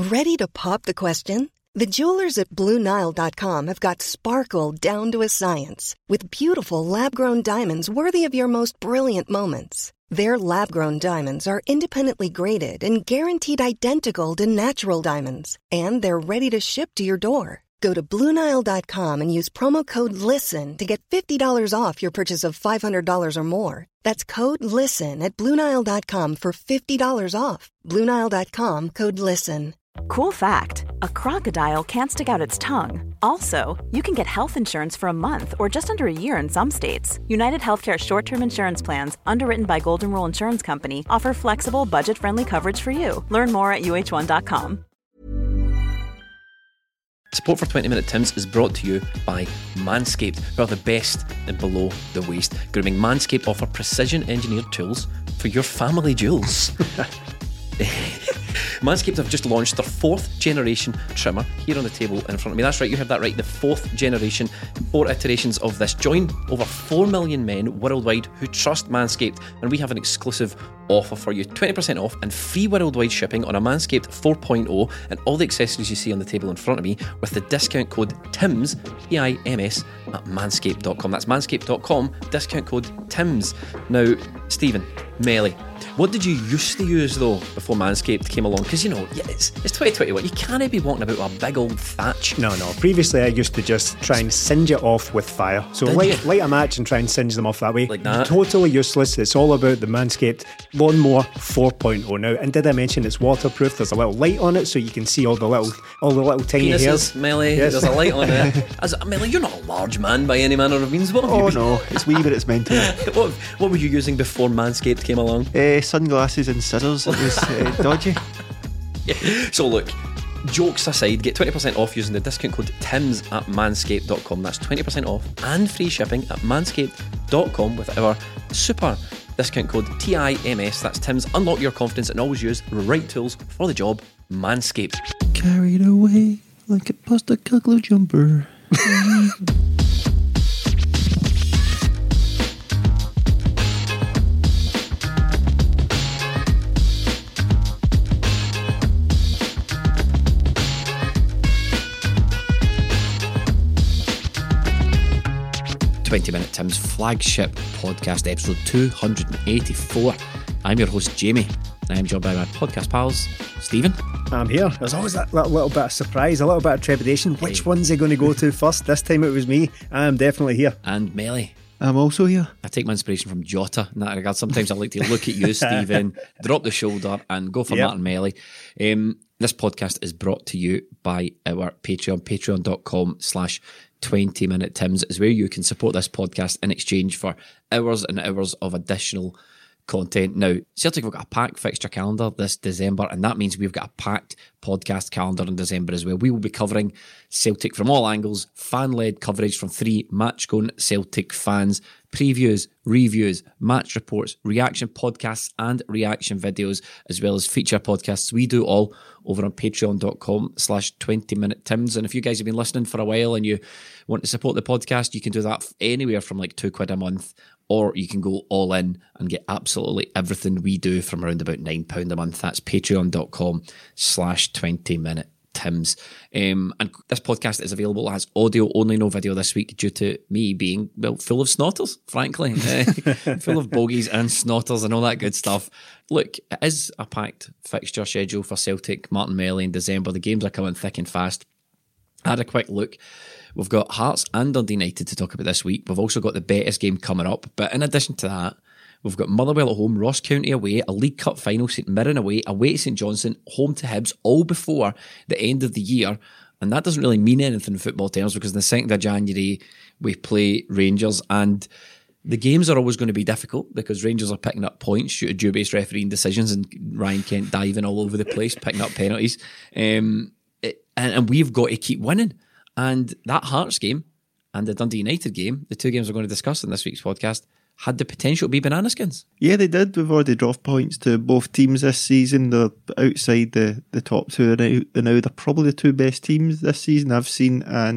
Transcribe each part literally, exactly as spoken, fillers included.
Ready to pop the question? The jewelers at Blue Nile dot com have got sparkle down to a science with beautiful lab-grown diamonds worthy of your most brilliant moments. Their lab-grown diamonds are independently graded and guaranteed identical to natural diamonds, and they're ready to ship to your door. Go to Blue Nile dot com and use promo code LISTEN to get fifty dollars off your purchase of five hundred dollars or more. That's code LISTEN at Blue Nile dot com for fifty dollars off. Blue Nile dot com, code LISTEN. Cool fact, a crocodile can't stick out its tongue. Also, you can get health insurance for a month or just under a year in some states. United Healthcare short-term insurance plans, underwritten by Golden Rule Insurance Company, offer flexible, budget-friendly coverage for you. Learn more at U H one dot com. Support for twenty minute Tims is brought to you by Manscaped, who are the best in below the waist grooming. Manscaped offer precision engineered tools for your family jewels. Manscaped have just launched their fourth generation trimmer here on the table in front of me. That's right, you heard that right, the fourth generation, four iterations of this. Join over four million men worldwide who trust Manscaped, and we have an exclusive offer for you. twenty percent off and free worldwide shipping on a Manscaped four point oh and all the accessories you see on the table in front of me with the discount code TIMS, T I M S, at manscaped dot com. That's manscaped dot com, discount code TIMS. Now, Stephen, Melly, what did you used to use though before Manscaped came along? Because you know, yeah, it's, it's twenty twenty-one, you can't be walking about with a big old thatch. No, no, previously I used to just try and singe it off with fire. So light, light a match and try and singe them off that way. Like that? Totally useless. It's all about the Manscaped Lawnmower four point oh now. And did I mention it's waterproof? There's a little light on it so you can see all the little all the little tiny Penises, hairs. Melly, Yes. there's a light on it. As, Melly, you're not a large man by any manner of means. What have Oh you been- no, it's wee but it's meant to be. what, what were you using before Manscaped came along? Uh, sunglasses and scissors, it was uh, dodgy. Yeah. So look, jokes aside, get twenty percent off using the discount code TIMS at manscaped dot com. That's twenty percent off and free shipping at manscaped dot com with our super discount code T I M S. That's Tim's. Unlock your confidence and always use the right tools for the job. Manscaped. Carried away like a pasta glue jumper. twenty minute Tim's flagship podcast, episode two hundred eighty-four. I'm your host, Jamie. I am joined by my podcast pals, Stephen. I'm here. There's always that little, little bit of surprise, a little bit of trepidation. Which one's he going to go to first? This time it was me. I'm definitely here. And Melly. I'm also here. I take my inspiration from Jota in that regard. Sometimes I like to look at you, Stephen, drop the shoulder and go for Yep. Martin Melly. Um, this podcast is brought to you by our Patreon, patreon dot com slash twenty minute Tims is where you can support this podcast in exchange for hours and hours of additional content. Now, Celtic have got a packed fixture calendar this December, and that means we've got a packed podcast calendar in December as well. We will be covering Celtic from all angles, fan-led coverage from three match-going Celtic fans, previews, reviews, match reports, reaction podcasts and reaction videos, as well as feature podcasts. We do all over on patreon dot com slash twenty minute Tims. And if you guys have been listening for a while and you want to support the podcast, you can do that anywhere from like two quid a month, or you can go all in and get absolutely everything we do from around about nine pounds a month. That's patreon dot com slash twenty minute Tims. Um, and this podcast is available as audio only, no video this week, due to me being, well, full of snotters, frankly. Uh, full of bogies and snotters and all that good stuff. Look, it is a packed fixture schedule for Celtic, Martin Melly in December. The games are coming thick and fast. I had a quick look. We've got Hearts and Dundee United to talk about this week. We've also got the Betis game coming up. But in addition to that, we've got Motherwell at home, Ross County away, a League Cup final, St Mirren away, away to St Johnstone, home to Hibs, all before the end of the year. And that doesn't really mean anything in football terms, because on the second of January, we play Rangers. And the games are always going to be difficult because Rangers are picking up points due to dubious refereeing decisions and Ryan Kent diving all over the place, picking up penalties. Um, it, and, and we've got to keep winning. And that Hearts game and the Dundee United game, the two games we're going to discuss in this week's podcast, had the potential to be banana skins. Yeah, they did. We've already dropped points to both teams this season. They're outside the, the top two now. They're now they're probably the two best teams this season I've seen, and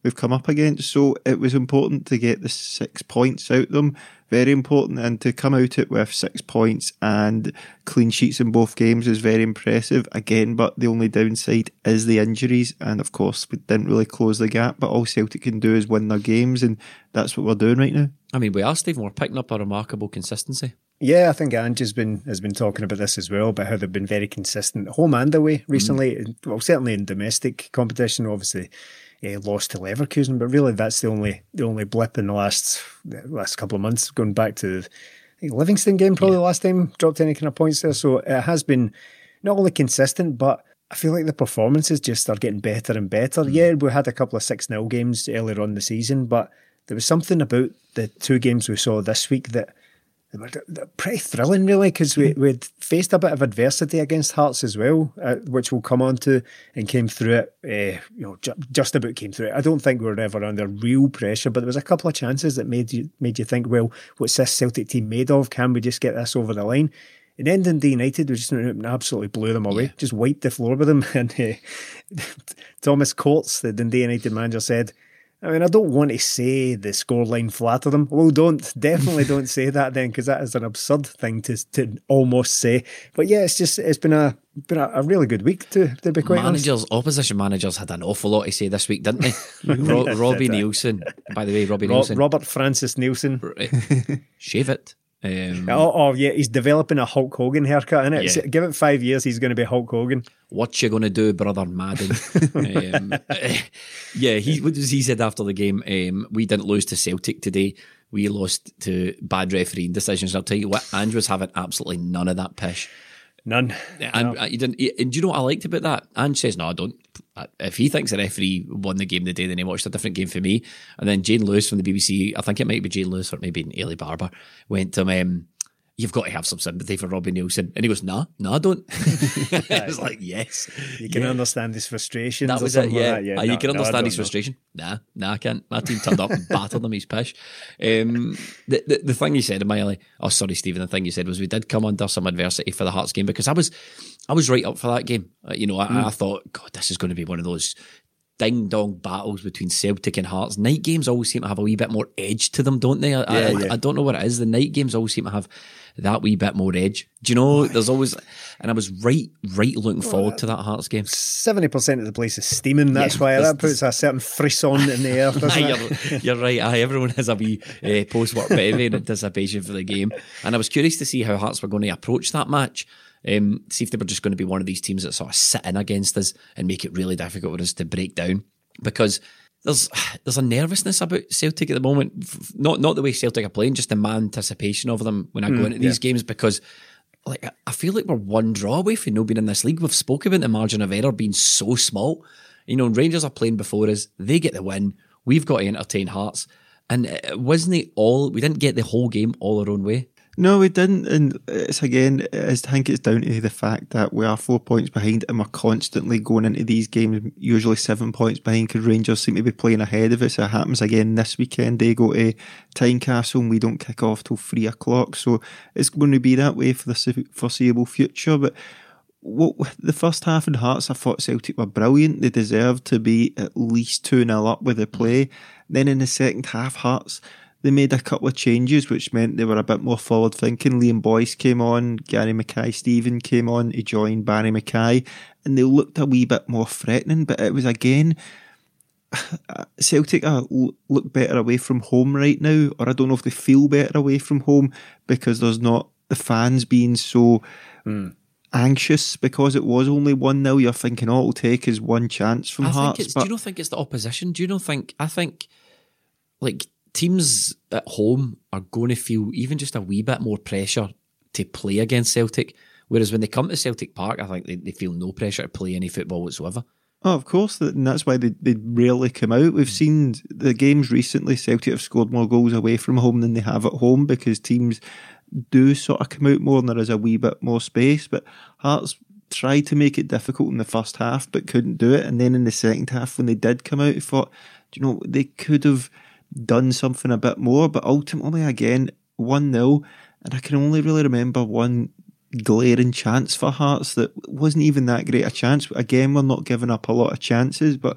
we've come up against. So it was important to get the six points out of them. Very important, and to come out it with six points and clean sheets in both games is very impressive again. But the only downside is the injuries, and of course we didn't really close the gap. But all Celtic can do is win their games, and that's what we're doing right now. I mean, we are, Stephen. We're picking up a remarkable consistency. Yeah, I think Ange has been has been talking about this as well, about how they've been very consistent home and away recently. Mm. Well, certainly in domestic competition, obviously. Uh, lost to Leverkusen, but really that's the only the only blip in the last the last couple of months. Going back to the I think Livingston game, probably yeah. the last time dropped any kind of points there. So it has been not only consistent, but I feel like the performances just are getting better and better. Mm. Yeah, we had a couple of six nil games earlier on in the season, but there was something about the two games we saw this week that they were pretty thrilling, really, because we, we'd faced a bit of adversity against Hearts as well, uh, which we'll come on to, and came through it, uh, you know, ju- just about came through it. I don't think we were ever under real pressure, but there was a couple of chances that made you made you think, well, what's this Celtic team made of? Can we just get this over the line? And then Dundee United, we just absolutely blew them away, yeah. just wiped the floor with them. And uh, Thomas Courts, the Dundee United manager, said, I mean, I don't want to say the scoreline flattered them. Well, don't. Definitely don't say that then, because that is an absurd thing to to almost say. But yeah, it's just, it's been a been a, a really good week, to, to be quite managers, honest. Opposition managers had an awful lot to say this week, didn't they? Ro- Robbie Nielsen. By the way, Robbie Ro- Nielsen. Robert Francis Nielsen. Shave it. Um, oh, oh, yeah, he's developing a Hulk Hogan haircut, innit? Yeah. So give it five years, he's going to be Hulk Hogan. What you going to do, brother Madden? um, yeah, he what he said after the game, um, we didn't lose to Celtic today. We lost to bad refereeing decisions. And I'll tell you what, Ange was having absolutely none of that pish. None. And no. he didn't. And do you know what I liked about that? Ange says, no, I don't. If he thinks the referee won the game the day, then he watched a different game for me. And then Jane Lewis from the B B C, I think it might be Jane Lewis or maybe Ailey Barber, went to him, um, you've got to have some sympathy for Robbie Nielsen. And he goes, nah, no, I don't. I was like, yes. You can yeah. understand his frustrations. That was or it, yeah. Like that. yeah uh, no, you can no, understand his know. frustration. Nah, nah, I can't. My team turned up and battered him, he's pish. Um, the, the, the thing you said, Miley, oh, sorry, Stephen, the thing you said was we did come under some adversity for the Hearts game, because I was I was right up for that game. Uh, you know, I, mm. I thought, God, this is going to be one of those ding-dong battles between Celtic and Hearts. Night games always seem to have a wee bit more edge to them, don't they? I, yeah, I, yeah. I don't know what it is. The night games always seem to have that wee bit more edge. Do you know, there's always... And I was right, right looking forward oh, to that Hearts game. seventy percent of the place is steaming. That's yeah, why that puts a certain frisson in the air, doesn't aye, it? You're, you're right. Aye, everyone has a wee uh, post-work bevy in anticipation for the game. And I was curious to see how Hearts were going to approach that match. Um, see if they were just going to be one of these teams that sort of sit in against us and make it really difficult for us to break down. Because there's there's a nervousness about Celtic at the moment. Not not the way Celtic are playing, just in my anticipation of them when I go mm, into these yeah. games. Because like I feel like we're one draw away from no being in this league. We've spoken about the margin of error being so small. You know, Rangers are playing before us. They get the win. We've got to entertain Hearts. And it wasn't it all, we didn't get the whole game all our own way. No, we didn't, and it's again, I think it's down to the fact that we are four points behind and we're constantly going into these games, usually seven points behind, because Rangers seem to be playing ahead of us. It happens again this weekend. They go to Tynecastle and we don't kick off till three o'clock, so it's going to be that way for the foreseeable future. But what the first half in Hearts, I thought Celtic were brilliant. They deserved to be at least two nil up with the play. Then in the second half, Hearts, they made a couple of changes, which meant they were a bit more forward thinking. Liam Boyce came on, Gary Mackay-Steven came on, he joined Barry Mackay, and they looked a wee bit more threatening. But it was again, Celtic look better away from home right now, or I don't know if they feel better away from home because there's not the fans being so mm. anxious, because it was only one nil. You're thinking, all it'll take is one chance from I Hearts. Think it's, but do you not think it's the opposition? Do you not think, I think, like, teams at home are going to feel even just a wee bit more pressure to play against Celtic, whereas when they come to Celtic Park, I think they, they feel no pressure to play any football whatsoever. Oh, of course, and that's why they, they rarely come out. We've seen the games recently, Celtic have scored more goals away from home than they have at home, because teams do sort of come out more and there is a wee bit more space. But Hearts tried to make it difficult in the first half but couldn't do it, and then in the second half when they did come out, I thought, do you know, they could have done something a bit more. But ultimately, again, one nil, and I can only really remember one glaring chance for Hearts that wasn't even that great a chance. Again, we're not giving up a lot of chances, but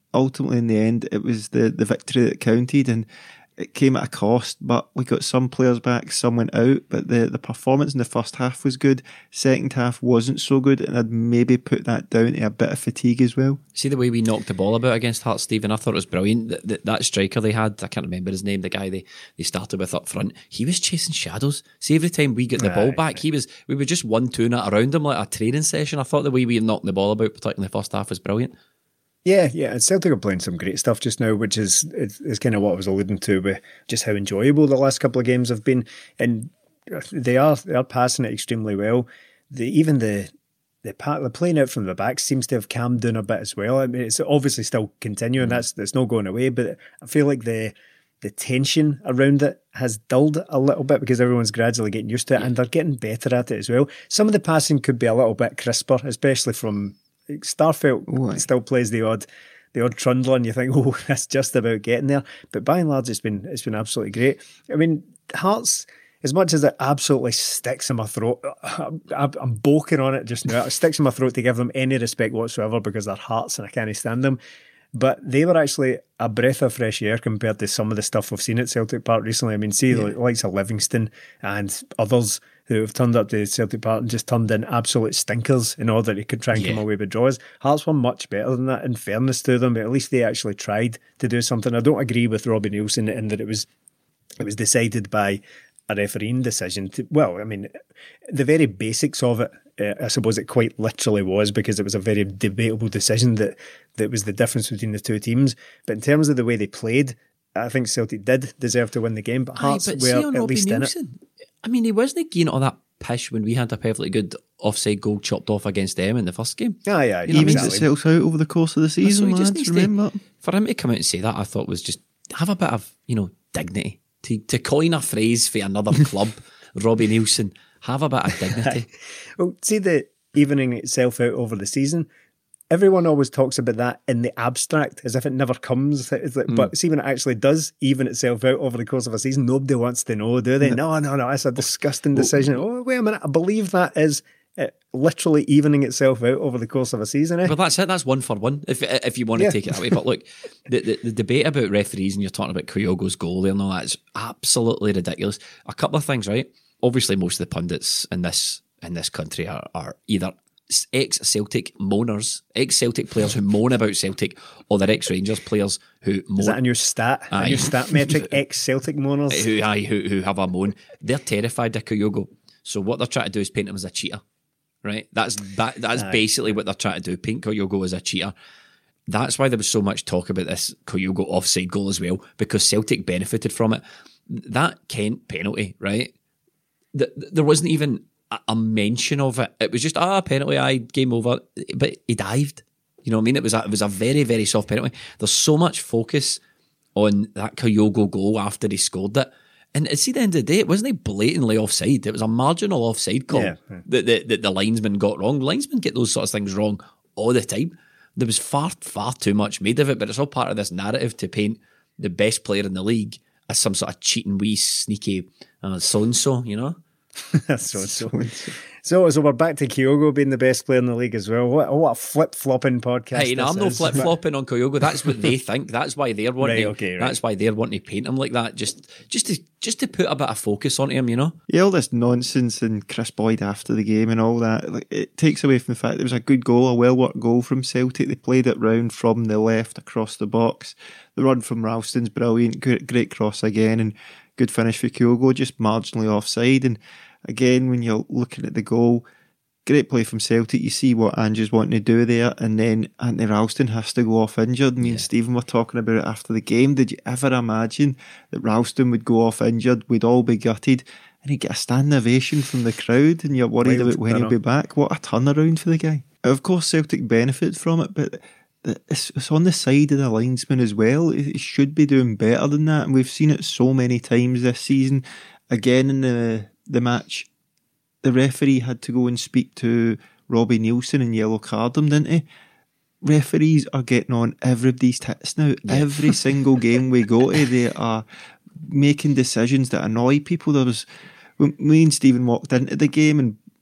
ultimately in the end, it was the, the victory that counted, and it came at a cost, but we got some players back, some went out, but the, the performance in the first half was good. Second half wasn't so good, and I'd maybe put that down to a bit of fatigue as well. See the way we knocked the ball about against Hearts, Stephen? I thought it was brilliant. That, that, that striker they had, I can't remember his name, the guy they, they started with up front, he was chasing shadows. See, every time we get the ball back, he was we were just one-twoing it around him like a training session. I thought the way we knocked the ball about, particularly in the first half, was brilliant. Yeah, yeah, and Celtic are playing some great stuff just now, which is is, is kind of what I was alluding to with just how enjoyable the last couple of games have been, and they are they are passing it extremely well. The even the the, the playing out from the back seems to have calmed down a bit as well. I mean, it's obviously still continuing. Mm. That's that's not going away, but I feel like the the tension around it has dulled a little bit because everyone's gradually getting used to it, yeah. and they're getting better at it as well. Some of the passing could be a little bit crisper, especially from Starfelt. Ooh, still plays the odd the odd trundle, and you think, oh, that's just about getting there. But by and large, it's been it's been absolutely great. I mean, Hearts, as much as it absolutely sticks in my throat, I'm, I'm boking on it just now. It sticks in my throat to give them any respect whatsoever because they're Hearts and I can't stand them. But they were actually a breath of fresh air compared to some of the stuff we've seen at Celtic Park recently. I mean, see yeah. the likes of Livingston and others who have turned up to Celtic Park and just turned in absolute stinkers in order to try and yeah. come away with draws. Hearts were much better than that, in fairness to them, but at least they actually tried to do something. I don't agree with Robbie Neilson in that it was it was decided by a refereeing decision. To, well, I mean, the very basics of it, uh, I suppose it quite literally was, because it was a very debatable decision that, that was the difference between the two teams. But in terms of the way they played, I think Celtic did deserve to win the game, but Hearts Aye, but were at Robbie least Nielsen, in it. I mean, he wasn't getting all that pish when we had a perfectly good offside goal chopped off against them in the first game. Ah, yeah, you know even exactly. Itself out over the course of the season, lads, just remember. To, for him to come out and say that, I thought was just have a bit of, you know, dignity. To, to coin a phrase for another club, Robbie Neilson, have a bit of dignity. Well, see the evening itself out over the season, everyone always talks about that in the abstract as if it never comes. It's like, mm. But see, when it actually does even itself out over the course of a season, nobody wants to know, do they? No, no, no, it's a disgusting decision. Oh, wait a minute, I believe that is it literally evening itself out over the course of a season. Eh? Well, that's it. That's one for one, if if you want to yeah. take it that way. But look, the, the, the debate about referees, and you're talking about Kyogo's goal there and all that, is absolutely ridiculous. A couple of things, right? Obviously, most of the pundits in this in this country are, are either ex-Celtic moaners, ex-Celtic players who moan about Celtic, or they're ex-Rangers players who moan. Is that a new stat? Aye. A new stat metric? Ex-Celtic moaners? Who, aye, who, who have a moan. They're terrified of Kyogo. So what they're trying to do is paint him as a cheater. Right, that's that. That's Aye. basically what they're trying to do. Paint Kyogo as a cheater. That's why there was so much talk about this Kyogo offside goal as well, because Celtic benefited from it. That Kent penalty, right? The, there wasn't even a, a mention of it. It was just ah penalty, aye, game over. But he dived. You know what I mean? It was a, it was a very very soft penalty. There's so much focus on that Kyogo goal after he scored it. And at the end of the day, it wasn't blatantly offside. It was a marginal offside call yeah. that, that, that the linesman got wrong. Linesmen get those sorts of things wrong all the time. There was far, far too much made of it, but it's all part of this narrative to paint the best player in the league as some sort of cheating wee sneaky uh, so-and-so, you know? so-and-so. So, so we're back to Kyogo being the best player in the league as well. What, what a flip-flopping podcast! Hey, no, I'm no flip-flopping on Kyogo. That's what they think. That's why they're wanting. Right, okay, right. That's why they're wanting to paint him like that. Just, just to, just to put a bit of focus onto him, you know. Yeah, all this nonsense and Chris Boyd after the game and all that. Like, it takes away from the fact there was a good goal, a well-worked goal from Celtic. They played it round from the left across the box. The run from Ralston's brilliant. Great, great cross again, and good finish for Kyogo. Just marginally offside. And again, when you're looking at the goal, great play from Celtic. You see what Andrew's wanting to do there, and then Anthony Ralston has to go off injured. Me yeah. and Stephen were talking about it after the game. Did you ever imagine that Ralston would go off injured? We'd all be gutted, and he'd get a standing ovation from the crowd, and you're worried Wild, about when he'll be back. What a turnaround for the guy. Of course, Celtic benefit from it, but it's, it's on the side of the linesman as well. He should be doing better than that, and we've seen it so many times this season. Again, in the the match, the referee had to go and speak to Robbie Neilson and yellow card him, didn't he? Referees are getting on everybody's tits now. Yeah. Every single game we go to, they are making decisions that annoy people. There was, when me and Stephen walked into the game, and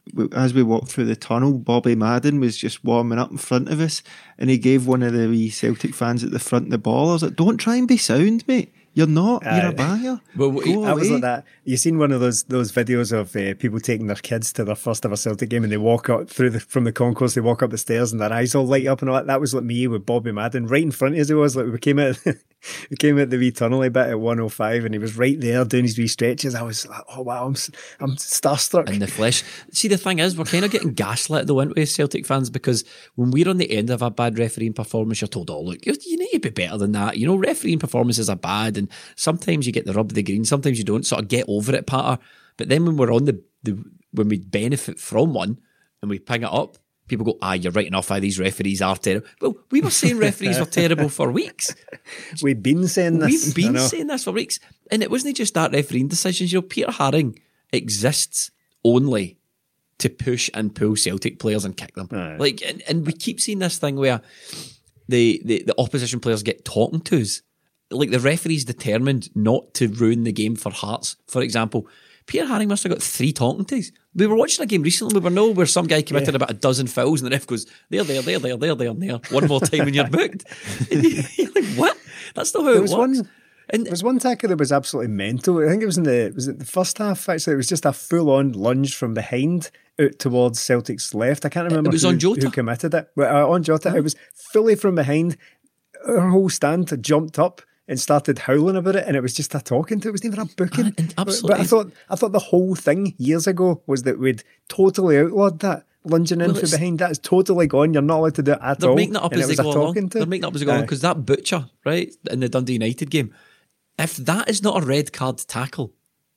as we walked through the tunnel, Bobby Madden was just warming up in front of us, and he gave one of the wee Celtic fans at the front the ball. I was like, don't try and be sound, mate. You're not. Uh, You're a banger. Well, Go I was away. like that. You seen one of those those videos of uh, people taking their kids to their first ever Celtic game, and they walk up through the from the concourse. They walk up the stairs, and their eyes all light up and all that. That was like me with Bobby Madden right in front of us. It was like we came out, we came out the wee tunnel a bit at one oh five, and he was right there doing his wee stretches. I was like, oh wow, I'm I'm starstruck. in the flesh. See, the thing is, we're kind of getting gaslit though, aren't we, Celtic fans? Because when we're on the end of a bad refereeing performance, you're told, oh, look, you, you need to be better than that. You know, refereeing performances are bad, and sometimes you get the rub of the green, sometimes you don't. Sort of get over it, Patter. But then when we're on the, the when we benefit from one and we ping it up, people go, ah, you're writing off how these referees are terrible. Well, we were saying referees were terrible for weeks. We've been saying this. We've been saying this for weeks. And it wasn't just that refereeing decisions. You know, Peter Haring exists only to push and pull Celtic players and kick them. Aye. Like, and, and we keep seeing this thing where the, the, the opposition players get talking tos. Like, the referee's determined not to ruin the game for Hearts, for example. Peter Haring must have got three talking tos. We were watching a game recently, we were no, where some guy committed yeah. about a dozen fouls, and the ref goes, there, there, there, there, there, there, there. One more time and you're booked. And you're like, what? That's not how There it was works. one. And There was one tackle that was absolutely mental. I think it was in the was it the first half. Actually, it was just a full-on lunge from behind out towards Celtic's left. I can't remember It was who, on Jota. who committed it. Well, uh, on Jota, oh. It was fully from behind. Our whole stand had jumped up and started howling about it, and it was just a talking to. It wasn't even a booking. Ah, and but, absolutely. but I thought I thought the whole thing years ago was that we'd totally outlawed that. Lunging in Well, from it's- behind, that's totally gone. You're not allowed to do it at They're all. making it up And as it they was a go along. talking to. They're making it up as they go along Aye. because that butcher, right, in the Dundee United game, if that is not a red card tackle,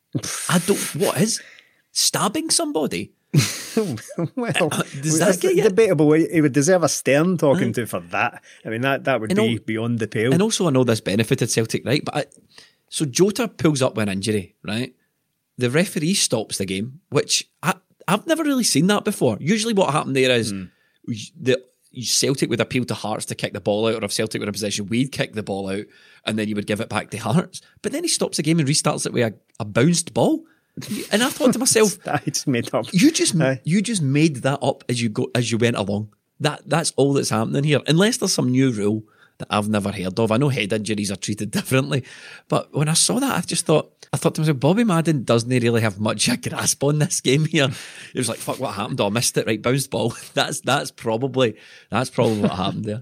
I don't. What is stabbing somebody? Well, Does that it's get you? debatable. He would deserve a stern talking to for that. I mean, that, that would And be al- beyond the pale. And also, I know this benefited Celtic, right? But I, so Jota pulls up with an injury, right? The referee stops the game, which I, I've never really seen that before. Usually, what happened there is Mm. the Celtic would appeal to Hearts to kick the ball out, or if Celtic were in possession, we'd kick the ball out, and then you would give it back to Hearts. But then he stops the game and restarts it with a, a bounced ball. And I thought to myself, That's made up. You just Aye. you just made that up as you go as you went along. That that's all that's happening here. Unless there's some new rule that I've never heard of. I know head injuries are treated differently, but when I saw that, I just thought I thought to myself, Bobby Madden doesn't really have much a grasp on this game here. It was like, fuck, what happened? Oh, I missed it. Right, bounced ball. That's that's probably that's probably what happened there.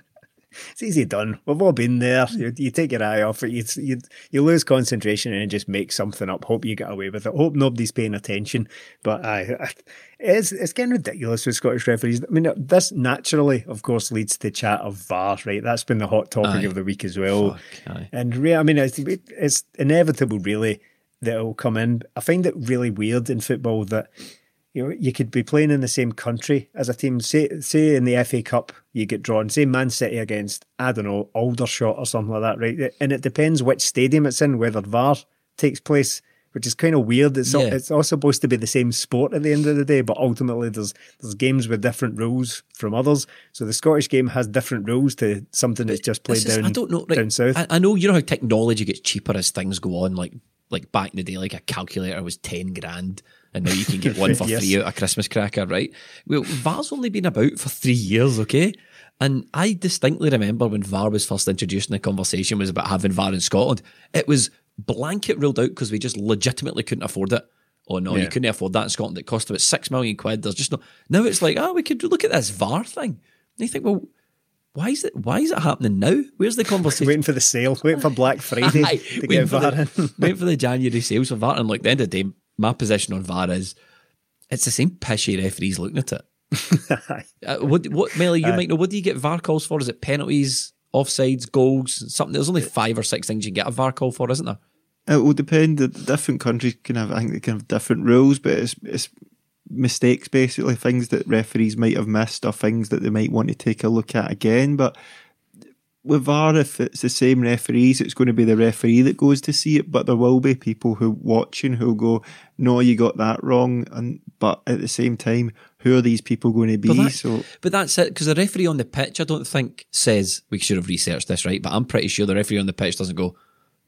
It's easy done. We've all been there. You, you take your eye off it. You, you you lose concentration and just make something up. Hope you get away with it. Hope nobody's paying attention. But I, I it's it's getting ridiculous with Scottish referees. I mean, this naturally, of course, leads to chat of V A R. Right, that's been the hot topic Aye. of the week as well. Fuck, aye. And re- I mean, it's, it's inevitable, really, that it'll come in. I find it really weird in football that you know you could be playing in the same country as a team. Say, say in the F A Cup, you get drawn. Say Man City against, I don't know, Aldershot or something like that, right? And it depends which stadium it's in, whether V A R takes place, which is kind of weird. It's all, Yeah. it's all supposed to be the same sport at the end of the day, but ultimately there's there's games with different rules from others. So the Scottish game has different rules to something that's just played This is- down, I don't know. Like, down south. I, I know you know how technology gets cheaper as things go on. Like like back in the day, like a calculator was ten grand, and now you can get one for Yes. free out a Christmas cracker, right? Well, V A R's only been about for three years, okay? And I distinctly remember when V A R was first introduced in the conversation was about having V A R in Scotland. It was blanket ruled out because we just legitimately couldn't afford it. Oh no, Yeah. you couldn't afford that in Scotland. It cost about six million quid. There's just no. Now it's like, oh, we could look at this V A R thing. And you think, well, why is it? Why is it happening now? Where's the conversation? Waiting for the sale, waiting for Black Friday Aye, to waiting get for V A R the- in. waiting for the January sales for V A R. And like, at the end of the day, my position on V A R is it's the same pishy referees looking at it. Uh, what, what, Melly, you might know, what do you get V A R calls for? Is it penalties, offsides, goals, something? There's only five or six things you get a V A R call for, isn't there? It will depend. The different countries can have, I think they can have different rules, but it's it's mistakes basically, things that referees might have missed or things that they might want to take a look at again. But with V A R, if it's the same referees, it's going to be the referee that goes to see it. But there will be people who watching who'll go, "No, you got that wrong." And but at the same time, who are these people going to be? But, that- so but that's it, because the referee on the pitch, I don't think, says we should have researched this, right? But I'm pretty sure the referee on the pitch doesn't go,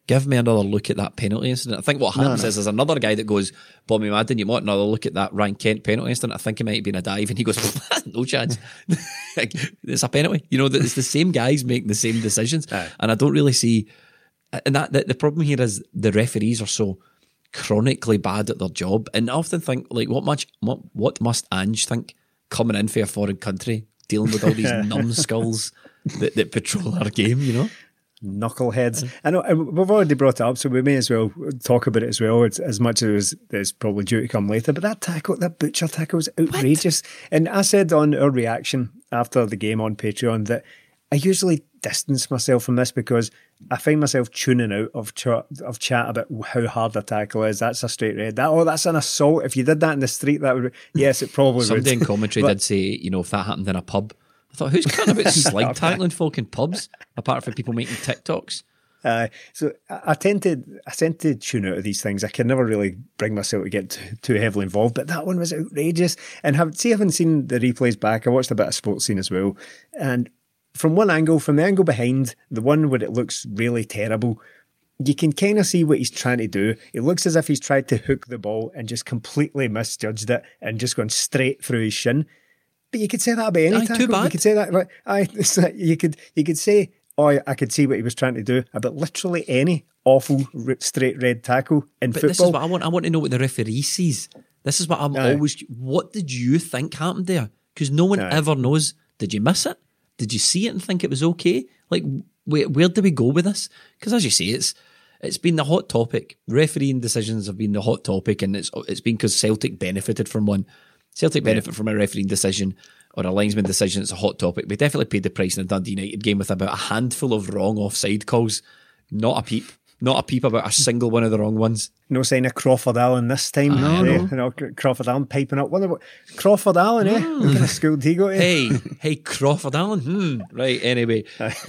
give me another look at that penalty incident. I think what happens no, no. is there's another guy that goes, Bobby Madden, you want another look at that Ryan Kent penalty incident? I think it might have been a dive. And he goes, no chance. Like, it's a penalty. You know, it's the same guys making the same decisions. Aye. And I don't really see, and that the, the problem here is the referees are so chronically bad at their job. And I often think, like, what much, what, what must Ange think coming in for a foreign country, dealing with all these numbskulls that, that patrol our game, you know? Knuckleheads. I know we've already brought it up, so we may as well talk about it as well. It's as much as it's probably due to come later. But that tackle, that butcher tackle, was outrageous. What? And I said on our reaction after the game on Patreon that I usually distance myself from this because I find myself tuning out of ch- of chat about how hard a tackle is. That's a straight red. That oh, that's an assault. If you did that in the street, that would yes, it probably Somebody would. Somebody in commentary but, did say, you know, if that happened in a pub. I thought, who's caring about slide tackling folk in pubs, apart from people making TikToks? Uh, so I, I tend to I tend to tune out of these things. I can never really bring myself to get too, too heavily involved, but that one was outrageous. And have, see, I haven't seen the replays back. I watched a bit of Sports Scene as well. And from one angle, from the angle behind, the one where it looks really terrible, you can kind of see what he's trying to do. It looks as if he's tried to hook the ball and just completely misjudged it and just gone straight through his shin. But you could say that about any Aye, tackle. too bad. You could say that. Like, aye, it's like you could you could say, oh, I could see what he was trying to do about literally any awful straight red tackle in but football. This is what I want. I want to know what the referee sees. This is what I'm Aye. always. What did you think happened there? Because no one Aye. ever knows. Did you miss it? Did you see it and think it was okay? Like, where, where do we go with this? Because as you say, it's it's been the hot topic. Refereeing decisions have been the hot topic, and it's it's been because Celtic benefited from one. Celtic benefit yeah. from a refereeing decision or a linesman decision. It's a hot topic. We definitely paid the price in the Dundee United game with about a handful of wrong offside calls. Not a peep. Not a peep about a single one of the wrong ones. No sign of Crawford Allen this time. Uh, no, eh? no. You know, Crawford Allen piping up. What, Crawford Allen, eh? Mm. What kind of school did he go to? Hey, hey, Crawford Allen. Hmm. Right, anyway.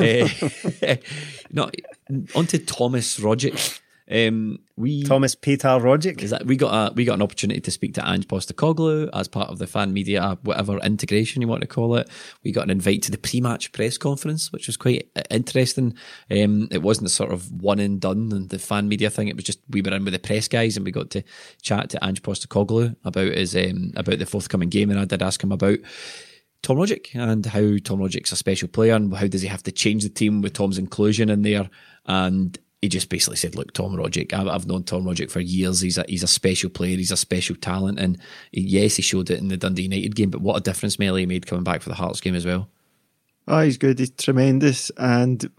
uh, no, on to Thomas Rogic. Um, we Thomas Peter Rogic. Is that we got a we got an opportunity to speak to Ange Postecoglou as part of the fan media, whatever integration you want to call it. We got an invite to the pre-match press conference, which was quite interesting. Um, it wasn't sort of one and done and the fan media thing. It was just we were in with the press guys and we got to chat to Ange Postecoglou about his um, about the forthcoming game, and I did ask him about Tom Rogic and how Tom Rogic's a special player and how does he have to change the team with Tom's inclusion in there. And he just basically said, look, Tom Rogic, I've known Tom Rogic for years. He's a he's a special player. He's a special talent. And he, yes, he showed it in the Dundee United game, but what a difference Melly made coming back for the Hearts game as well. Oh, he's good. He's tremendous. And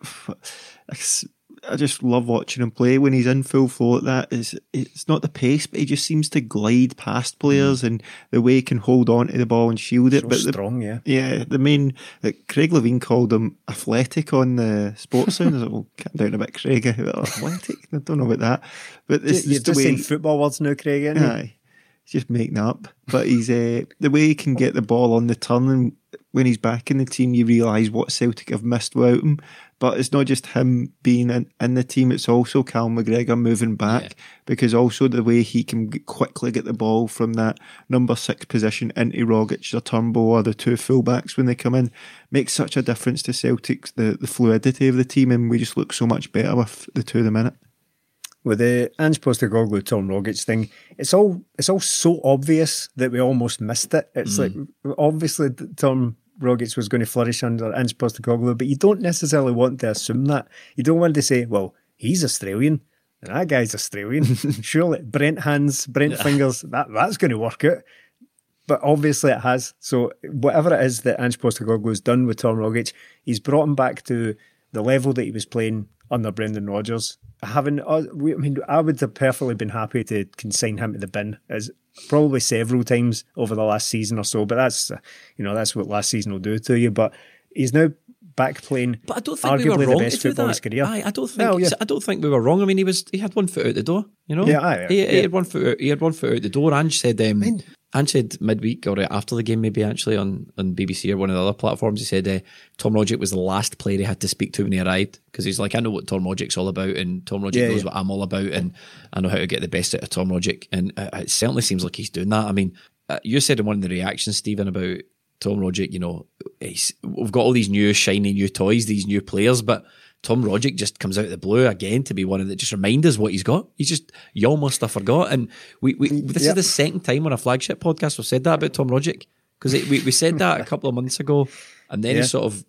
I just love watching him play when he's in full flow like that. It's, it's not the pace, but he just seems to glide past players mm. and the way he can hold on to the ball and shield it. So but strong, the, yeah. Yeah, the main, like Craig Levine called him athletic on the Sports Sound. I was like, well, calm down a bit, Craig. Athletic? I don't know about that. But this You're is just the way, saying football words now, Craig, isn't aye, he? He's just making up. But he's uh, the way he can get the ball on the turn, and when he's back in the team, you realise what Celtic have missed without him. But it's not just him being in, in the team, it's also Cal McGregor moving back, yeah. because also the way he can get, quickly get the ball from that number six position into Rogic or Turnbull or the two fullbacks when they come in makes such a difference to Celtic's, the, the fluidity of the team, and we just look so much better with the two of them in it. With the Ange Postecoglou Tom Rogic thing, it's all it's all so obvious that we almost missed it. It's mm. like, obviously Tom Rogic was going to flourish under Ange Postecoglou, but you don't necessarily want to assume that. You don't want to say, well, he's Australian, and that guy's Australian. Surely, Brent hands, Brent yeah. fingers, that that's going to work out. But obviously it has. So whatever it is that Ange Postecoglou's done with Tom Rogic, he's brought him back to the level that he was playing under Brendan Rodgers. Having, I mean, I would have perfectly been happy to consign him to the bin, as probably several times over the last season or so. But that's, you know, that's what last season will do to you. But he's now back playing. But I don't think arguably we were wrong the best to do football that. of his career. Aye, I don't think. Well, yeah. I don't think we were wrong. I mean, he was he had one foot out the door. You know, yeah, aye, he, yeah. he had one foot. Out, he had one foot out the door. Ange said. Um, I mean, Ange said midweek or after the game, maybe actually on, on B B C or one of the other platforms, he said uh, Tom Rogic was the last player he had to speak to when he arrived, because he's like, I know what Tom Rogic's all about, and Tom Rogic yeah, knows yeah. what I'm all about, and I know how to get the best out of Tom Rogic, and uh, it certainly seems like he's doing that. I mean, uh, you said in one of the reactions, Stephen, about Tom Rogic, you know, he's, we've got all these new shiny new toys, these new players, but Tom Rogic just comes out of the blue again to be one of the, just remind us what he's got. He's just, you almost have forgot. And we, we this yep. is the second time on a flagship podcast we've said that about Tom Rogic, because we, we said that a couple of months ago, and then yeah. he sort of,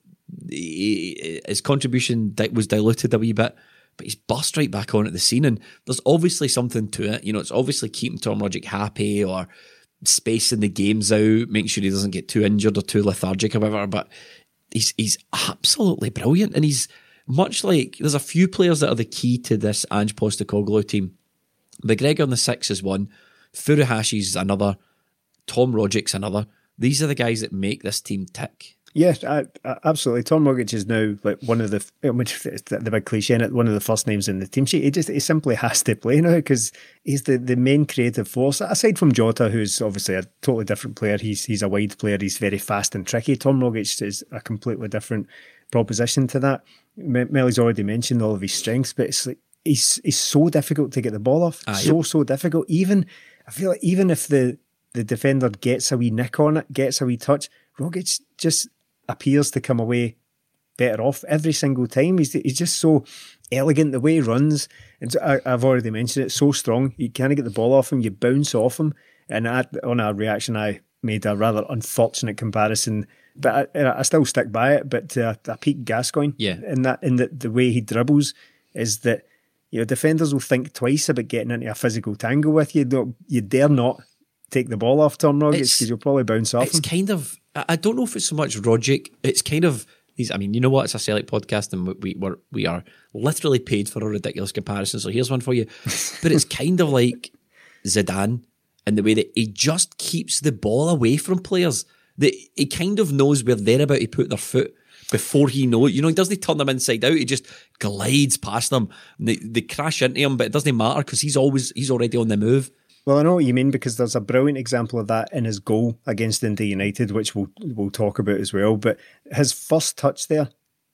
he, his contribution was diluted a wee bit, but he's burst right back onto the scene, and there's obviously something to it. You know, it's obviously keeping Tom Rogic happy, or spacing the games out, making sure he doesn't get too injured or too lethargic or whatever, but he's he's absolutely brilliant, and he's much like, there's a few players that are the key to this Ange Postecoglou team. McGregor on the six is one, Furuhashi's another, Tom Rogic's another. These are the guys that make this team tick. Yes, I, I, absolutely. Tom Rogic is now like one of the, the big cliche in it, one of the first names in the team sheet. He just he simply has to play now because he's the, the main creative force. Aside from Jota, who's obviously a totally different player, he's he's a wide player, he's very fast and tricky. Tom Rogic is a completely different proposition to that. Melly's already mentioned all of his strengths, but it's like he's he's so difficult to get the ball off. Aye. So, so difficult. Even, I feel like even if the, the defender gets a wee nick on it, gets a wee touch, Rogic just appears to come away better off every single time. He's he's just so elegant the way he runs, and I, I've already mentioned it. So strong, you can't get the ball off him. You bounce off him, and I, on our reaction, I made a rather unfortunate comparison, but I, I still stick by it. But uh, a peak Gascoigne, yeah, in that in the the way he dribbles is that, you know, defenders will think twice about getting into a physical tangle with you. Don't you dare not take the ball off Tom Rogic because you'll probably bounce off it's him. It's kind of, I don't know if it's so much Rogic, it's kind of these, I mean, you know what, it's a Celtic podcast and we we're, we are literally paid for a ridiculous comparison, so here's one for you. But it's kind of like Zidane in the way that he just keeps the ball away from players. That he kind of knows where they're about to put their foot before he knows. You know, he doesn't turn them inside out, he just glides past them. They, they crash into him, but it doesn't matter because he's always, he's already on the move. Well, I know what you mean, because there's a brilliant example of that in his goal against Dundee United, which we'll we'll talk about as well. But his first touch there,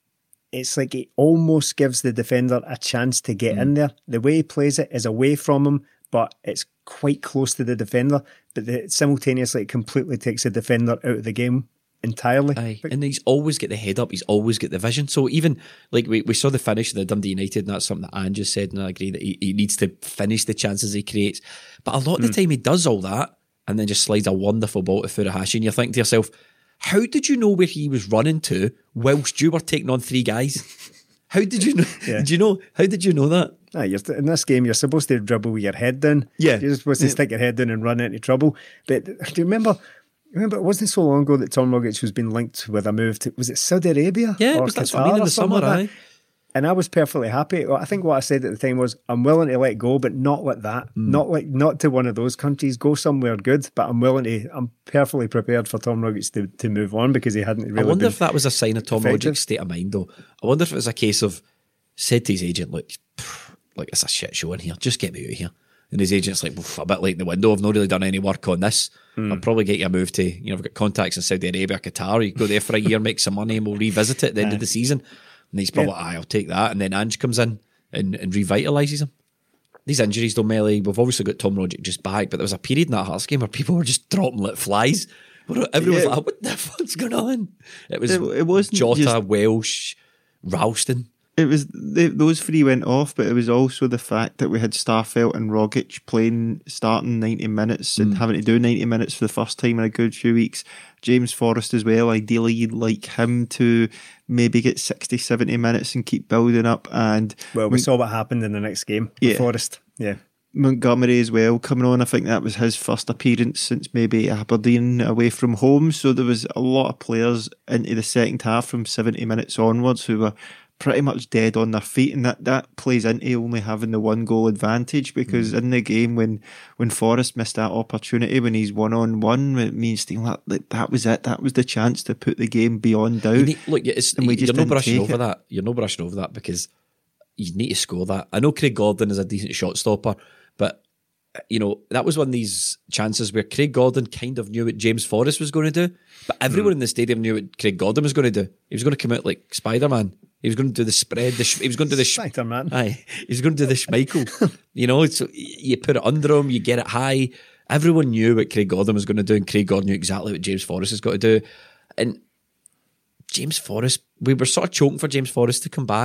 it's like he almost gives the defender a chance to get mm. in there. The way he plays it is away from him, but it's quite close to the defender. But the, simultaneously, it completely takes the defender out of the game entirely. Aye. And he's always got the head up, he's always got the vision. So even like we, we saw the finish of the Dundee United, and that's something that Ange just said, and I agree that he, he needs to finish the chances he creates. But a lot of the mm. time he does all that and then just slides a wonderful ball to Furuhashi, and you're thinking to yourself, how did you know where he was running to whilst you were taking on three guys? How did you know? Yeah. Did you know? How did you know that? Ah, you're, in this game, you're supposed to dribble with your head down. Yeah. You're supposed to yeah. stick your head down and run into trouble. But do you remember... Remember, it wasn't so long ago that Tom Rogic was being linked with a move to, was it Saudi Arabia? Yeah, or but that's Qatar what I mean in the summer, like And I was perfectly happy. I think what I said at the time was, I'm willing to let go, but not like that. Mm. Not like not to one of those countries. Go somewhere good, but I'm willing to, I'm perfectly prepared for Tom Rogic to, to move on because he hadn't really I wonder been if that was a sign of Tom effective. Rogic's state of mind, though. I wonder if it was a case of, said to his agent, look, like, it's a shit show in here, just get me out of here. And his agent's like, a bit like the window, I've not really done any work on this. Mm. I'll probably get you a move to, you know, I've got contacts in Saudi Arabia, Qatar. You go there for a year, make some money, and we'll revisit it at the end uh, of the season. And he's probably, yeah. aye, I'll take that. And then Ange comes in and, and revitalises him. These injuries, though, Melly, we've obviously got Tom Rogic just back, but there was a period in that Hearts game where people were just dropping like flies. Everyone yeah. was like, what the fuck's going on? It was, it, it wasn't Jota, just... Welsh, Ralston. It was they, those three went off, but it was also the fact that we had Starfelt and Rogic playing, starting ninety minutes and mm. having to do ninety minutes for the first time in a good few weeks. James Forrest as well. Ideally, you'd like him to maybe get sixty, seventy minutes and keep building up. And well, we Mon- saw what happened in the next game. Yeah. Forrest, yeah. Montgomery as well coming on. I think that was his first appearance since maybe Aberdeen away from home. So there was a lot of players into the second half from seventy minutes onwards who were pretty much dead on their feet, and that, that plays into only having the one goal advantage, because mm. in the game when when Forrest missed that opportunity when he's one on one, it means that, like, that was it, that was the chance to put the game beyond doubt. You need, look, it's, and we you're not brushing over it. that. You're not brushing over that because you need to score that. I know Craig Gordon is a decent shot stopper, but you know that was one of these chances where Craig Gordon kind of knew what James Forrest was going to do, but everyone mm. in the stadium knew what Craig Gordon was going to do. He was going to come out like Spider-Man. He was going to do the spread. The sh- he was going to do the sh- Spider-Man. Aye, he was going to do the Schmeichel. You know, so you put it under him, you get it high. Everyone knew what Craig Gordon was going to do, and Craig Gordon knew exactly what James Forrest has got to do. And James Forrest, we were sort of choking for James Forrest to come back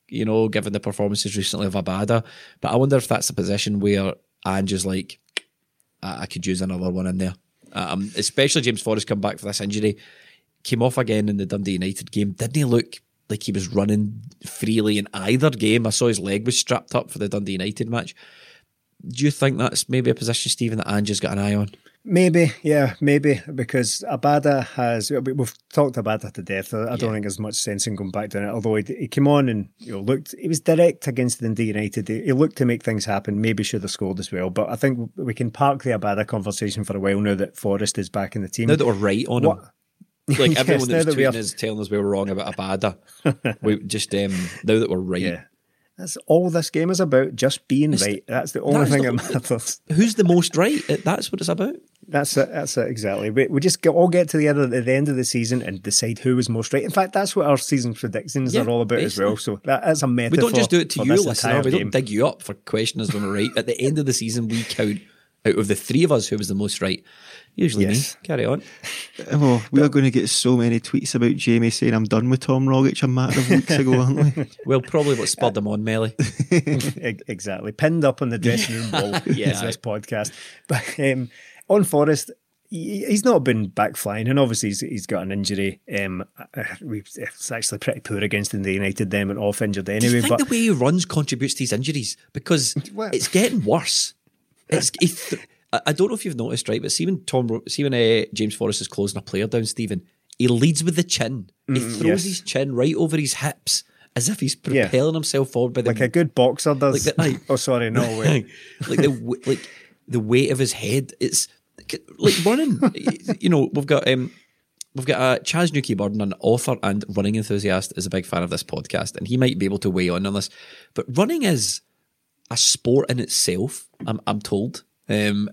you know, given the performances recently of Abada. But I wonder if that's a position where Ange is like, I, I could use another one in there. Um, especially James Forrest come back for this injury. Came off again in the Dundee United game. Didn't he look like he was running freely in either game? I saw his leg was strapped up for the Dundee United match. Do you think that's maybe a position, Stephen, that Ange's got an eye on? Maybe, yeah, maybe, because Abada has, we've talked Abada to death. I don't yeah. think there's much sense in going back to it, although he, he came on and you know looked, he was direct against Dundee United. He, he looked to make things happen, maybe should have scored as well. But I think we can park the Abada conversation for a while now that Forrest is back in the team. Now that we're right on what? him. Like yes, everyone that was that tweeting is telling us we were wrong about Abada. we just, um, now that we're right. Yeah. That's all this game is about, just being it's right. That's the only thing the, that matters. Who's the most right? That's what it's about. That's it. That's it, exactly. We, we just get, all get together at the end of the season and decide who was most right. In fact, that's what our season predictions yeah, are all about basically. as well. So that is a metaphor. We don't just do it to you, listener. We game. don't dig you up for questioning us when we're right. At the end of the season, we count out of the three of us who was the most right. Usually yes. me. Carry on. Well, we are going to get so many tweets about Jamie saying I'm done with Tom Rogic a matter of weeks ago, aren't we? Well, probably what spurred them on, Melly. Exactly. Pinned up on the dressing room wall yeah. is this podcast. But um, on Forrest, he, he's not been back flying, and obviously he's, he's got an injury. Um, it's actually pretty poor against the United, them and off injured anyway. Do you think but, the way he runs contributes to these injuries? Because well, it's getting worse. It's he th- I don't know if you've noticed, right? But see when Tom, see when uh, James Forrest is closing a player down, Stephen, he leads with the chin. He mm, throws yes. his chin right over his hips as if he's propelling yeah. himself forward by the like a good boxer does. Like the, like, oh, sorry, no way. like the like the weight of his head. It's like running. You know, we've got um, we've got uh, Chaz Newkey-Burden, an author and running enthusiast, is a big fan of this podcast, and he might be able to weigh in on this. But running is a sport in itself. I'm I'm told. Um,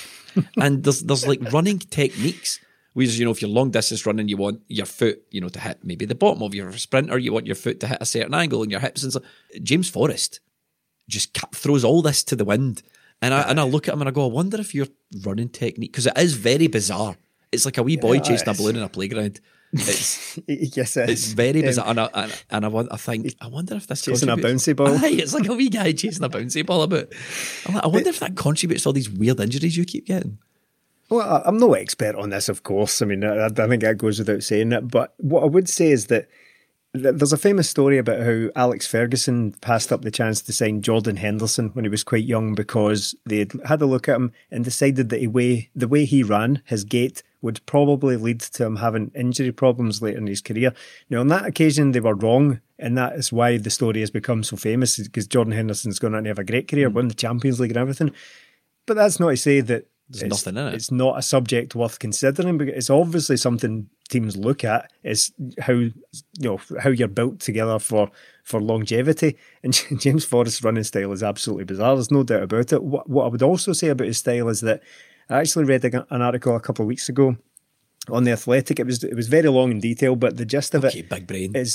and there's there's like running techniques. Whereas, you know, if you're long distance running, you want your foot, you know, to hit maybe the bottom of your sprinter. You want your foot to hit a certain angle and your hips and so. James Forrest just throws all this to the wind, and I and I look at him and I go, I wonder if your running technique, because it is very bizarre. It's like a wee boy yeah, chasing a balloon in a playground. It's yes, it it's very bizarre, um, and, I, and, and I want. I think I wonder if this chasing a bouncy ball. Aye, it's like a wee guy chasing a bouncy ball about. I'm like, I wonder if that contributes to all these weird injuries you keep getting. Well, I'm no expert on this, of course. I mean, I, I think that goes without saying it. But what I would say is that there's a famous story about how Alex Ferguson passed up the chance to sign Jordan Henderson when he was quite young because they had had a look at him and decided that he way, the way he ran, his gait, would probably lead to him having injury problems later in his career. Now, on that occasion, they were wrong, and that is why the story has become so famous, because Jordan Henderson's gone on to have a great career, mm. won the Champions League and everything. But that's not to say that There's it's, nothing in it. It's not a subject worth considering, because it's obviously something teams look at, is how you know how you're built together for, for longevity. And James Forrest's running style is absolutely bizarre. There's no doubt about it. What, what I would also say about his style is that I actually read an article a couple of weeks ago on The Athletic. It was it was very long and detailed, but the gist of okay, it big brain. is